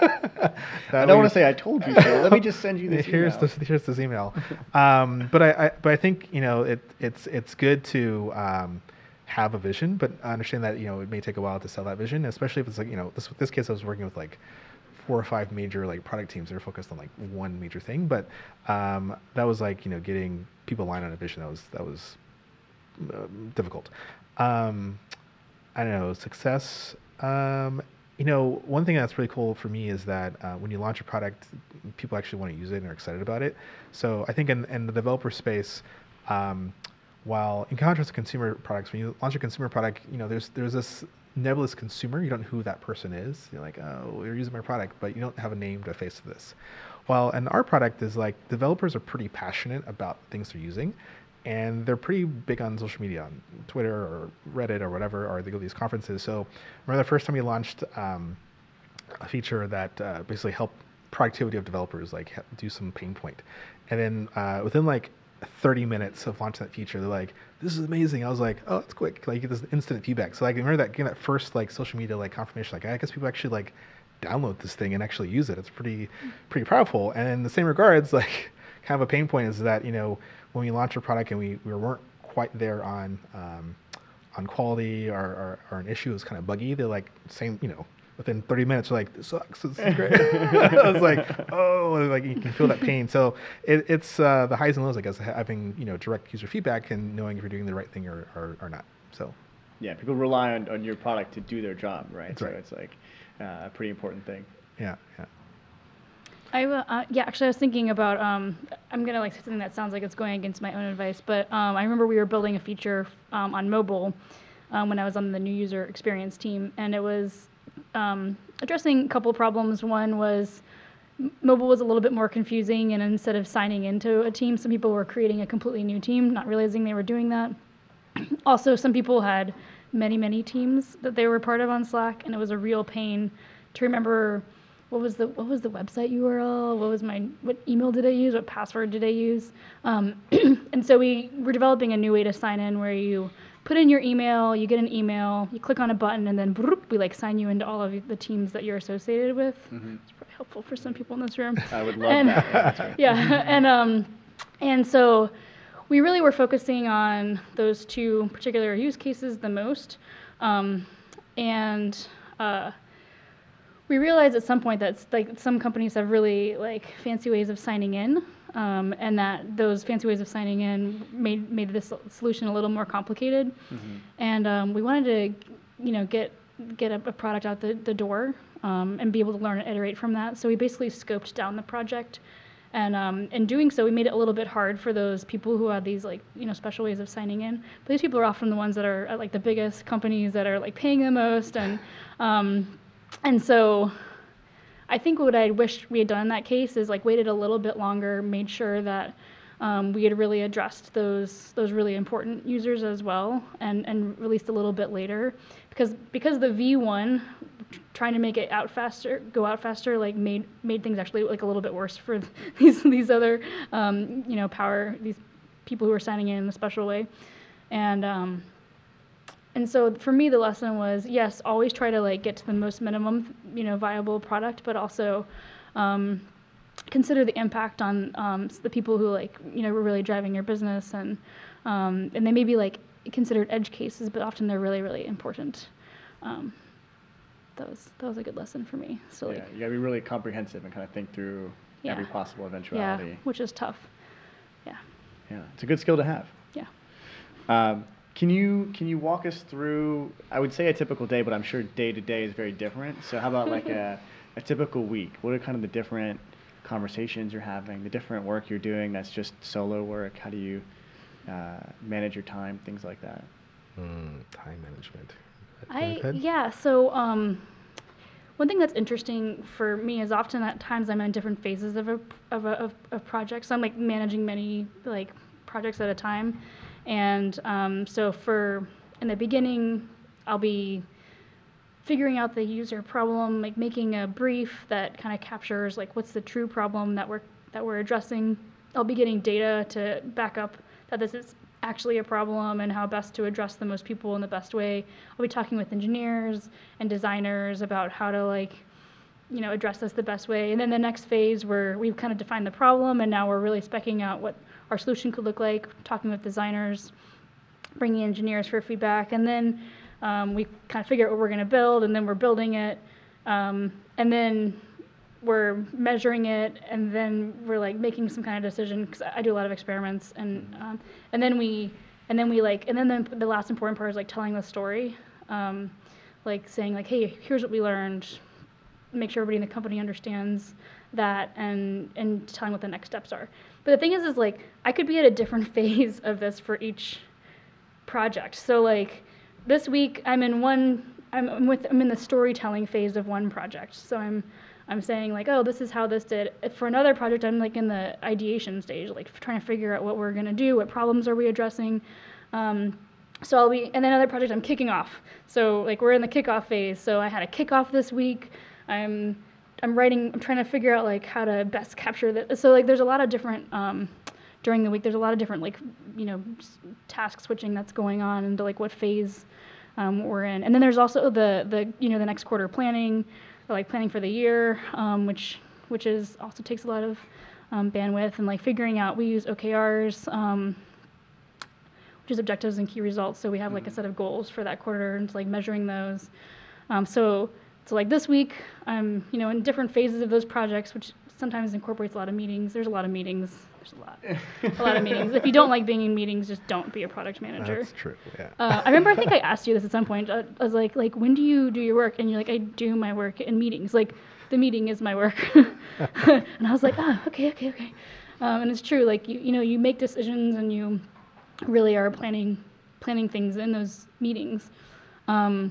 I don't want to say I told you so. Let me just send you this here's email. This, here's this email. Um, but I, I, but I think you know, it, it's, it's good to um, have a vision, but understand that you know it may take a while to sell that vision, especially if it's like you know, this this case I was working with like four or five major like product teams that are focused on like one major thing, but um, that was like you know getting people aligned on a vision that was that was uh, difficult. Um, I don't know, success. Um, you know, one thing that's really cool for me is that uh, when you launch a product, people actually want to use it and are excited about it. So I think in, in the developer space, um, while in contrast to consumer products, when you launch a consumer product, you know, there's there's this nebulous consumer. You don't know who that person is. You're like, oh, you're using my product, but you don't have a name to face to this. While in our product is like developers are pretty passionate about things they're using, and they're pretty big on social media, on Twitter or Reddit or whatever, or they go to these conferences. So remember the first time we launched um, a feature that uh, basically helped productivity of developers, like do some pain point. And then uh, within like thirty minutes of launching that feature, they're like, this is amazing. I was like, oh, it's quick. Like you get this instant feedback. So like, remember that, getting that first like social media like confirmation, like I guess people actually like download this thing and actually use it. It's pretty, pretty powerful. And in the same regards, like kind of a pain point is that, you know, when we launched a product and we, we weren't quite there on, um, on quality or, or, or an issue was kind of buggy, they're like same, you know, within thirty minutes, they're like, this sucks, this is great. I was like, oh, like you can feel that pain. So it, it's uh, the highs and lows, I guess, having, you know, direct user feedback and knowing if you're doing the right thing or, or, or not. So yeah, people rely on, on your product to do their job, right? That's so right. it's like uh, a pretty important thing. Yeah, yeah. I uh, yeah, actually, I was thinking about. Um, I'm gonna like say something that sounds like it's going against my own advice, but um, I remember we were building a feature um, on mobile um, when I was on the new user experience team, and it was um, addressing a couple of problems. One was m- mobile was a little bit more confusing, and instead of signing into a team, some people were creating a completely new team, not realizing they were doing that. Also, some people had many, many teams that they were part of on Slack, and it was a real pain to remember. What was the what was the website U R L? What was my what email did I use? What password did I use? Um, and so we were developing a new way to sign in where you put in your email, you get an email, you click on a button, and then we like sign you into all of the teams that you're associated with. Mm-hmm. It's probably helpful for some people in this room. I would love and, that. Yeah, that's right. yeah, and um, and so we really were focusing on those two particular use cases the most, um, and uh, we realized at some point that like some companies have really like fancy ways of signing in. Um, and that those fancy ways of signing in made made this solution a little more complicated. Mm-hmm. And um, we wanted to, you know, get get a, a product out the, the door um, and be able to learn and iterate from that. So we basically scoped down the project, and um, in doing so, we made it a little bit hard for those people who had these like you know special ways of signing in. But these people are often the ones that are at like the biggest companies that are like paying the most, and um, and so. I think what I wish we had done in that case is like waited a little bit longer, made sure that um, we had really addressed those those really important users as well, and, and released a little bit later, because because the V one, trying to make it out faster, go out faster, like made made things actually like a little bit worse for these these other um, you know power these people who are signing in in a special way, and. Um, And so for me, the lesson was, yes, always try to like get to the most minimum, you know, viable product, but also um, consider the impact on um, the people who like, you know, were really driving your business, and um, and they may be like considered edge cases, but often they're really, really important. Um, that was that was a good lesson for me. So yeah, like, you gotta be really comprehensive and kind of think through yeah. every possible eventuality. Yeah, which is tough. Yeah. Yeah, it's a good skill to have. Yeah. Um, Can you can you walk us through, I would say a typical day, but I'm sure day to day is very different. So how about like a, a typical week? What are kind of the different conversations you're having, the different work you're doing that's just solo work? How do you uh, manage your time, things like that? Mm, time management. I yeah. So um, one thing that's interesting for me is often at times I'm in different phases of a of a of, of projects. So I'm like managing many like projects at a time. And um, so for, in the beginning, I'll be figuring out the user problem, like making a brief that kind of captures like what's the true problem that we're, that we're addressing. I'll be getting data to back up that this is actually a problem and how best to address the most people in the best way. I'll be talking with engineers and designers about how to like, you know, address this the best way. And then the next phase where we've kind of defined the problem, and now we're really speccing out what our solution could look like, talking with designers, bringing engineers for feedback, and then um, we kind of figure out what we're going to build, and then we're building it, um, and then we're measuring it, and then we're like making some kind of decision, because I do a lot of experiments, and um, and then we and then we like and then the, the last important part is like telling the story, um, like saying like, hey, here's what we learned, make sure everybody in the company understands that, and and telling what the next steps are. But the thing is, is like I could be at a different phase of this for each project. So like this week, I'm in one. I'm with. I'm in the storytelling phase of one project. So I'm, I'm saying like, oh, this is how this did. For another project, I'm like in the ideation stage, like trying to figure out what we're gonna do, what problems are we addressing. Um, so I'll be, and then another project I'm kicking off. So like we're in the kickoff phase. So I had a kickoff this week. I'm I'm writing, I'm trying to figure out like how to best capture that. So like there's a lot of different, um, during the week, there's a lot of different like, you know, task switching that's going on into like what phase um, we're in. And then there's also the, the you know, the next quarter planning, or like planning for the year, um, which which is also takes a lot of um, bandwidth, and like figuring out, we use O K Rs, um, which is objectives and key results. So we have like a set of goals for that quarter, and like measuring those. Um, so So like this week, I'm you know in different phases of those projects, which sometimes incorporates a lot of meetings. There's a lot of meetings. There's a lot, a lot of meetings. If you don't like being in meetings, just don't be a product manager. That's true. Yeah. Uh, I remember I think I asked you this at some point. I, I was like, like when do you do your work? And you're like, I do my work in meetings. Like the meeting is my work. And I was like, oh, okay, okay, okay. Um, and it's true. Like you you know you make decisions, and you really are planning planning things in those meetings. Um,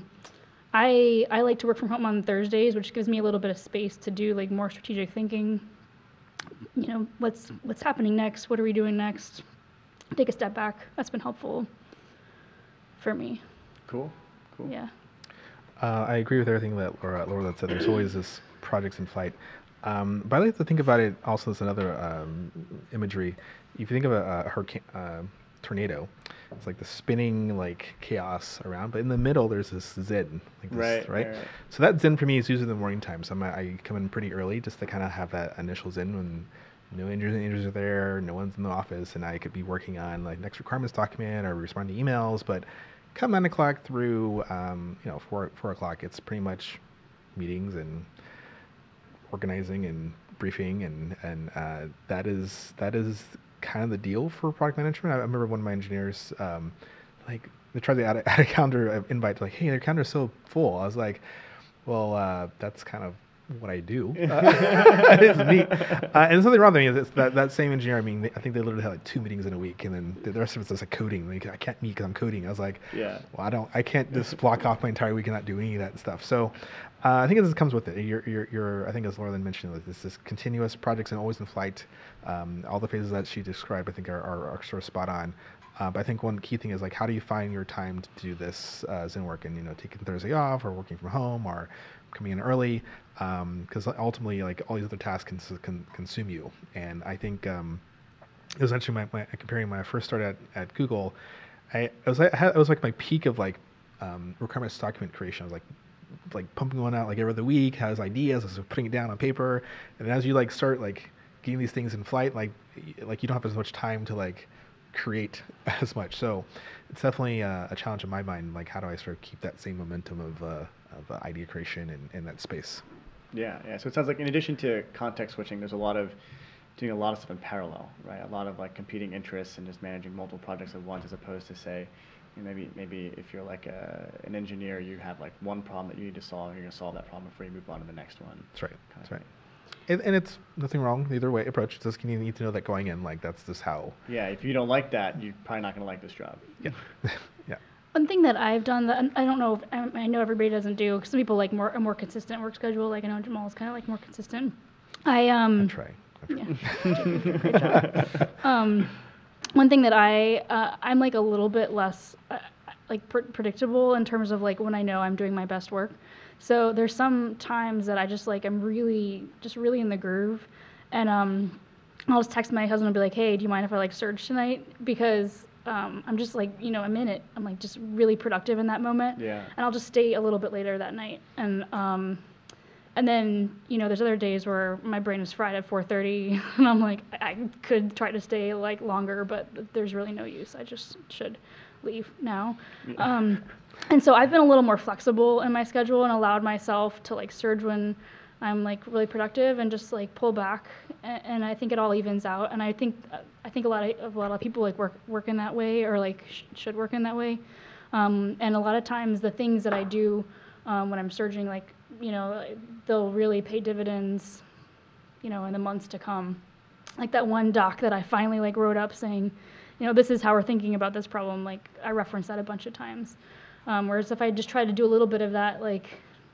I I like to work from home on Thursdays, which gives me a little bit of space to do like more strategic thinking. You know, what's what's happening next? What are we doing next? Take a step back. That's been helpful for me. Cool. Cool. Yeah. Uh, I agree with everything that Laura, Laura said. There's always this projects in flight. Um, but I like to think about it also as another um, imagery. If you think of a, a hurricane, uh, tornado. It's like the spinning like chaos around, but in the middle there's this zen, like this, Right, right? right, right. So that zen for me is usually the morning time. So I'm, I come in pretty early just to kind of have that initial zen when no engineers are there, no one's in the office, and I could be working on like next requirements document or responding to emails. But come nine o'clock through, um, you know, four four o'clock, it's pretty much meetings and organizing and briefing, and and uh, that is that is kind of the deal for product management. I remember one of my engineers, um, like they tried to add a, add a calendar invite, like, hey, their calendar's so full. I was like, well, uh, that's kind of what I do. Uh, it's neat. Uh, and there's something wrong with me is it's that, that same engineer, I mean, they, I think they literally had like two meetings in a week, and then the, the rest of it's just like coding. Like, I can't meet because I'm coding. I was like, Yeah. well, I don't, I can't just block off my entire week and not do any of that stuff. So uh, I think this comes with it. You're, you're, you're, I think as Laura mentioned, like this, this continuous projects and always in flight. Um, all the phases that she described, I think are, are, are sort of spot on. Uh, but I think one key thing is like, how do you find your time to do this uh, Zen work, and, you know, taking Thursday off or working from home or coming in early, because um, ultimately, like, all these other tasks can, can consume you. And I think um, it was actually my, my comparing when I first started at, at Google, I, I was I had, it was like my peak of like um, requirements document creation. I was like like pumping one out like every other week, has ideas, I was putting it down on paper, and as you like start like getting these things in flight, like like you don't have as much time to like create as much. So it's definitely uh, a challenge in my mind. Like, how do I sort of keep that same momentum of uh, of uh, idea creation in, in that space? Yeah, yeah. So it sounds like in addition to context switching, there's a lot of doing a lot of stuff in parallel, right? A lot of like competing interests and just managing multiple projects at once, as opposed to say, you know, maybe maybe if you're like a, an engineer, you have like one problem that you need to solve, and you're gonna solve that problem before you move on to the next one. That's right. Kind That's of right. And, and it's nothing wrong either way approach. It's just you need to know that going in, like that's just how. Yeah, if you don't like that, you're probably not gonna like this job. Yeah. Yeah. One thing that I've done that I don't know, if, I, I know everybody doesn't do, because some people like more a more consistent work schedule. Like I know Jamal's kind of like more consistent. I um. I try. I try. Yeah. Great job. Um, one thing that I uh, I'm like a little bit less uh, like pr- predictable in terms of like when I know I'm doing my best work. So there's some times that I just like I'm really just really in the groove, and um, I'll just text my husband and be like, hey, do you mind if I like surge tonight? Because um, I'm just like, you know, I'm in it. I'm like just really productive in that moment. Yeah. And I'll just stay a little bit later that night. And um, and then, you know, there's other days where my brain is fried at four thirty, and I'm like, I I could try to stay like longer, but there's really no use. I just should leave now. Yeah. Um, and so I've been a little more flexible in my schedule and allowed myself to like surge when I'm like really productive and just like pull back. And, and I think it all evens out. And I think uh, I think a lot of a lot of people like work work in that way, or like sh- should work in that way. Um, and a lot of times the things that I do um, when I'm surging, like, you know, they'll really pay dividends, you know, in the months to come. Like that one doc that I finally like wrote up saying, you know, this is how we're thinking about this problem. Like I referenced that a bunch of times. Um, whereas if I just tried to do a little bit of that, like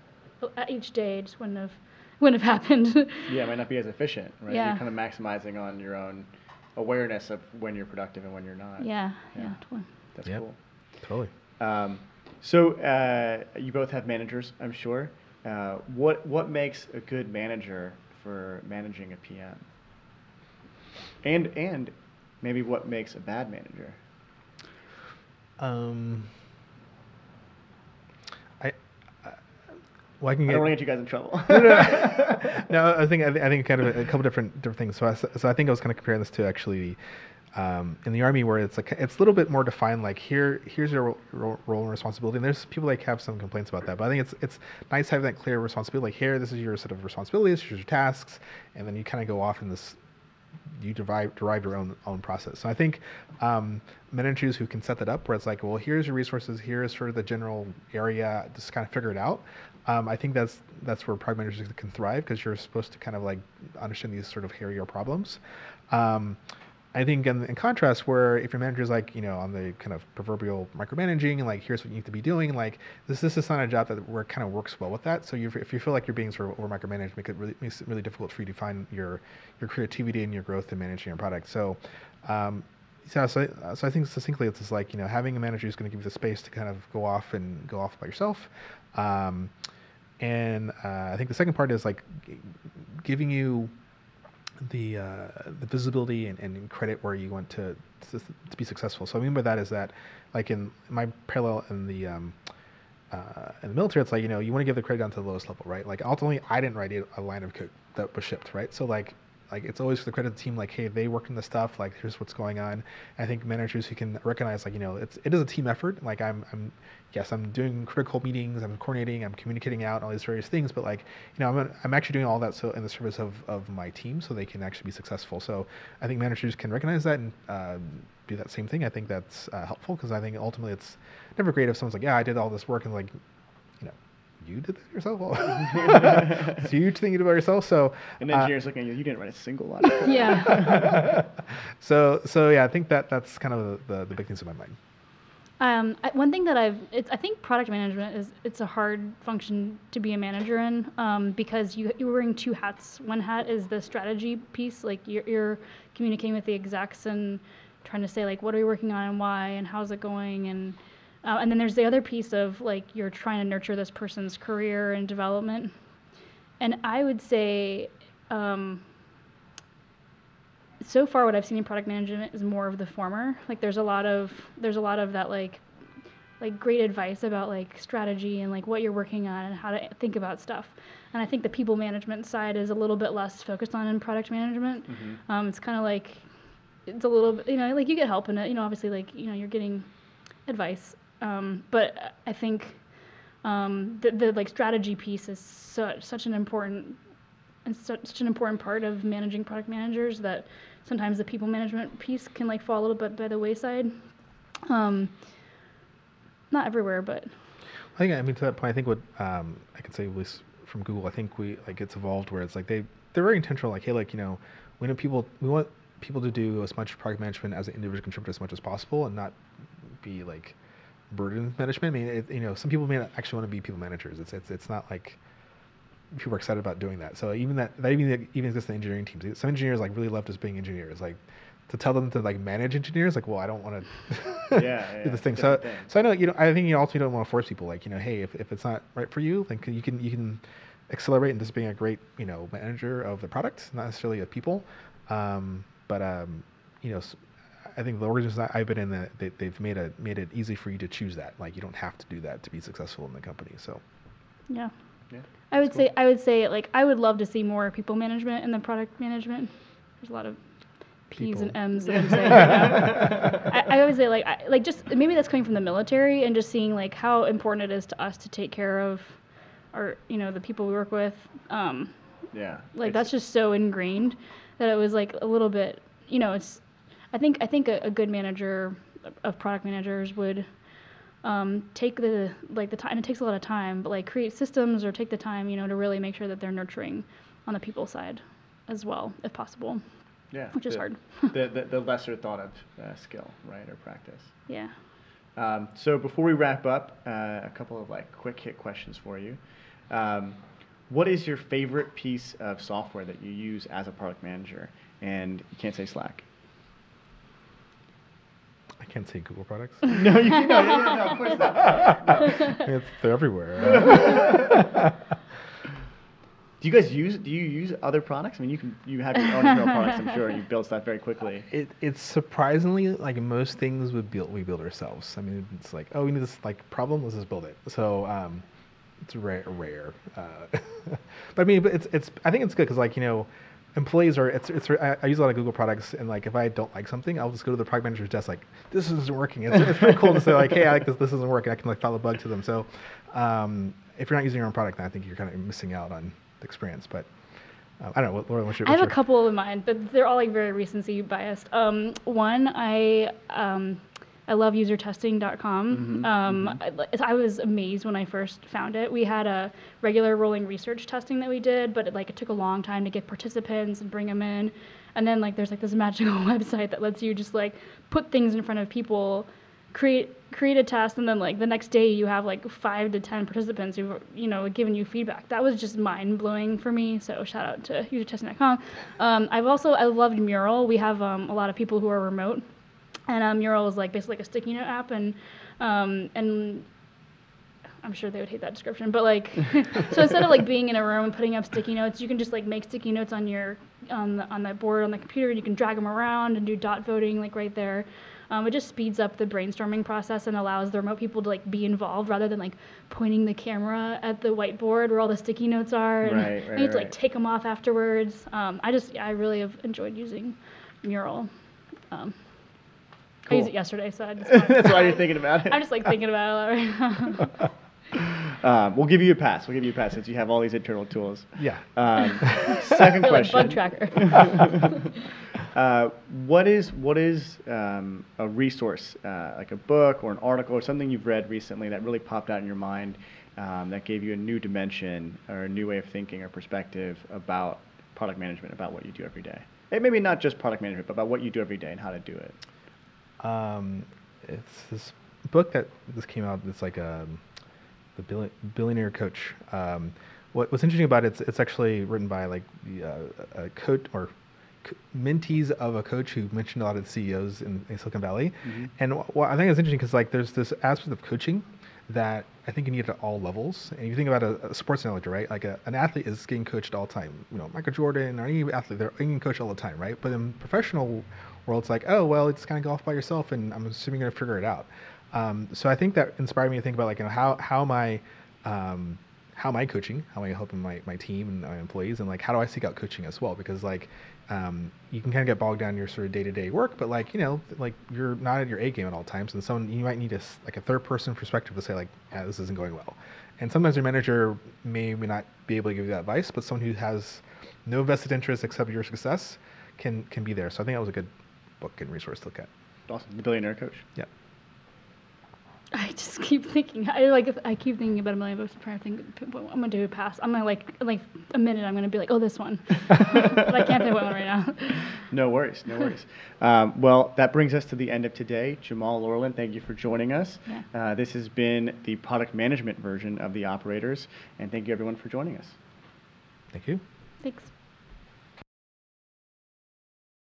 each day, it just wouldn't have wouldn't have happened. Yeah, it might not be as efficient, right? Yeah. You're kind of maximizing on your own awareness of when you're productive and when you're not. yeah, yeah, Yeah. totally. That's Yep. cool. Totally. Um, so uh, you both have managers, I'm sure. Uh, what what makes a good manager for managing a P M? And and maybe what makes a bad manager? Um. I. I well, I can I get. don't want to get you guys in trouble. no, no, no, I think I, thi- I think kind of a, a couple different different things. So I, s- so I think I was kind of comparing this to actually um, in the Army, where it's like it's a little bit more defined. Like here, here's your ro- ro- role and responsibility. And there's people like have some complaints about that, but I think it's it's nice having that clear responsibility. Like here, this is your set of responsibilities, here's your tasks, and then you kind of go off in this. You derive derive your own own process. So I think um, managers who can set that up, where it's like, well, here's your resources, here's sort of the general area, just kind of figure it out. Um, I think that's that's where product managers can thrive, because you're supposed to kind of like understand these sort of hairier problems. Um, I think in, in contrast, where if your manager is like, you know, on the kind of proverbial micromanaging and like, here's what you need to be doing, like this this is not a job that where it kind of works well with that. So you, if you feel like you're being sort of over micromanaged, make it really makes it really difficult for you to find your your creativity and your growth in managing your product. So. Um, So, so, so I think succinctly, it's just like, you know, having a manager who's going to give you the space to kind of go off and go off by yourself. Um, and uh, I think the second part is like g- giving you the uh, the visibility and, and credit where you want to, to to be successful. So I mean by that is that, like in my parallel in the um, uh, in the military, it's like, you know, you want to give the credit down to the lowest level, right? Like ultimately, I didn't write a line of code that was shipped, right? So like like it's always for the credit of the team, like, hey, they worked on the stuff, like here's what's going on. I think managers who can recognize, like, you know, it's it is a team effort. Like I'm I'm yes, I'm doing critical meetings, I'm coordinating, I'm communicating out all these various things, but like, you know, I'm I'm actually doing all that so in the service of, of my team so they can actually be successful. So I think managers can recognize that and uh, do that same thing. I think that's uh, helpful because I think ultimately it's never great if someone's like, yeah, I did all this work and like, you know, you did that yourself? Well, it's a huge thing you did by yourself. So An uh, engineer's looking at you, you didn't write a single line. of code." Yeah. so so yeah, I think that that's kind of the, the, the big things in my mind. Um, I, one thing that I've, it's, I think product management is, it's a hard function to be a manager in, um, because you, you're wearing two hats. One hat is the strategy piece, like you're, you're communicating with the execs and trying to say like, what are we working on and why, and how's it going, and uh, and then there's the other piece of like, you're trying to nurture this person's career and development. And I would say, um, so far what I've seen in product management is more of the former. Like there's a lot of there's a lot of that like like great advice about like strategy and like what you're working on and how to think about stuff. And I think the people management side is a little bit less focused on in product management. Mm-hmm. Um, it's kind of like it's a little bit, you know, like you get help in it. You know, obviously like, you know, you're getting advice. Um, but I think um, the, the like strategy piece is such such an important and such, such an important part of managing product managers that sometimes the people management piece can like fall a little bit by the wayside. Um, not everywhere, but I think, I mean, to that point, I think what um, I can say, at least from Google, I think we, like, it's evolved where it's like they, they're very intentional, like, hey, like, you know, we know people, we want people to do as much product management as an individual contributor as much as possible and not be, like, burden management. I mean, it, you know, some people may not actually want to be people managers. It's, it's, it's not like people are excited about doing that. So even that, that even, even exists in engineering teams. Some engineers, like, really love just being engineers. Like, to tell them to like manage engineers, like, well, I don't want to yeah, do yeah, this thing. So, thing. so I know, you know, I think you also don't want to force people, like, you know, hey, if, if it's not right for you, then you can you can accelerate into just being a great, you know, manager of the product, not necessarily of people. Um, but um, you know, I think the organizations I've been in, that they, they've made it made it easy for you to choose that. Like, you don't have to do that to be successful in the company. So yeah. Yeah, I would cool. say I would say like I would love to see more people management in the product management. There's a lot of P's and People. M's that I'm saying right now. I, I always say like I, like just maybe that's coming from the military and just seeing like how important it is to us to take care of our, you know, the people we work with. Um, Yeah. like it's- that's just so ingrained that it was like a little bit, you know, it's I think I think a, a good manager of product managers would um, take the like the time, and it takes a lot of time, but like create systems or take the time, you know, to really make sure that they're nurturing on the people side as well, if possible. yeah, which is the, hard. the, the the lesser thought of uh, skill, right, or practice. Yeah. Um, so before we wrap up, uh, a couple of like quick hit questions for you. Um, what is your favorite piece of software that you use as a product manager? And you can't say Slack. I can't say Google products. No, you can. No, no, no, no, of course not. No. It's, they're everywhere. Do you guys use? Do you use other products? I mean, you can. You have your own internal products, I'm sure. You build stuff very quickly. It, it's surprisingly like most things we build we build ourselves. I mean, it's like, oh, we need this like problem, let's just build it. So um, it's rare, rare. Uh, but I mean, but it's it's. I think it's good because like you know, employees are. It's it's. I, I use a lot of Google products, and like if I don't like something, I'll just go to the product manager's desk like, this isn't working. It's, it's pretty cool to say like, hey, I like this. This isn't working. I can like file a bug to them. So um, if you're not using your own product, then I think you're kind of missing out on experience, but uh, I don't know. What, Laura, what's your? I have what's a your... couple in mind, but they're all like very recency biased. Um, one, I um, I love user testing dot com. Mm-hmm, um, mm-hmm. I, I was amazed when I first found it. We had a regular rolling research testing that we did, but it, like it took a long time to get participants and bring them in. And then like there's like this magical website that lets you just like put things in front of people, create create a test, and then like the next day you have like five to ten participants who've, you know, given you feedback. That was just mind blowing for me. So shout out to user testing dot com. Um, I've also I loved Mural. We have um, a lot of people who are remote, and um, Mural is like basically like a sticky note app, and um, and I'm sure they would hate that description, but like, so instead of like being in a room and putting up sticky notes, you can just like make sticky notes on your on the on the board on the computer, and you can drag them around and do dot voting like right there. Um, it just speeds up the brainstorming process and allows the remote people to like be involved rather than like pointing the camera at the whiteboard where all the sticky notes are, and Right, right, you have to like right. take them off afterwards. Um, I just I really have enjoyed using Mural. Um, I used Cool. it yesterday, so I just That's why you're thinking about it. I'm just like thinking about it a lot right now. Um, we'll give you a pass. We'll give you a pass since you have all these internal tools. Yeah. Um, second They're like question. bug tracker. Uh, what is what is um, a resource, uh, like a book or an article or something you've read recently that really popped out in your mind, um, that gave you a new dimension or a new way of thinking or perspective about product management, about what you do every day? And maybe not just product management, but about what you do every day and how to do it. Um, it's this book that this came out. It's like a the Billi- billionaire coach. Um, what, what's interesting about it? It's, it's actually written by like the uh, a coach or c- mentees of a coach who mentioned a lot of the C E Os in, in Silicon Valley. Mm-hmm. And wh- what I think it's interesting because like there's this aspect of coaching that I think you need at all levels. And you think about a, a sports analogy, right? Like a, an athlete is getting coached all the time. You know, Michael Jordan or any athlete, they're getting coached all the time, right? But in professional world, it's like, oh, well, it's kind of go off by yourself, and I'm assuming you're gonna figure it out. Um, so I think that inspired me to think about like, you know, how how am I um, how am I coaching? How am I helping my, my team and my employees? And like, how do I seek out coaching as well? Because like, um, you can kind of get bogged down in your sort of day-to-day work, but like, you know, like you're not at your A game at all times. And someone, you might need a, s- like a third person perspective to say like, yeah, this isn't going well. And sometimes your manager may or may not be able to give you that advice, but someone who has no vested interest except your success can, can be there. So I think that was a good book and resource to look at. Awesome. The Billionaire Coach. Yeah. I just keep thinking. I like. If I keep thinking about a million books. I'm trying to think. I'm gonna do a pass. I'm gonna like like a minute. I'm gonna be like, oh, this one. But I can't think of one right now. No worries, no worries. Um, well, that brings us to the end of today. Jamal Laurelin, thank you for joining us. Yeah. Uh, this has been the product management version of the Operators, and thank you everyone for joining us. Thank you. Thanks.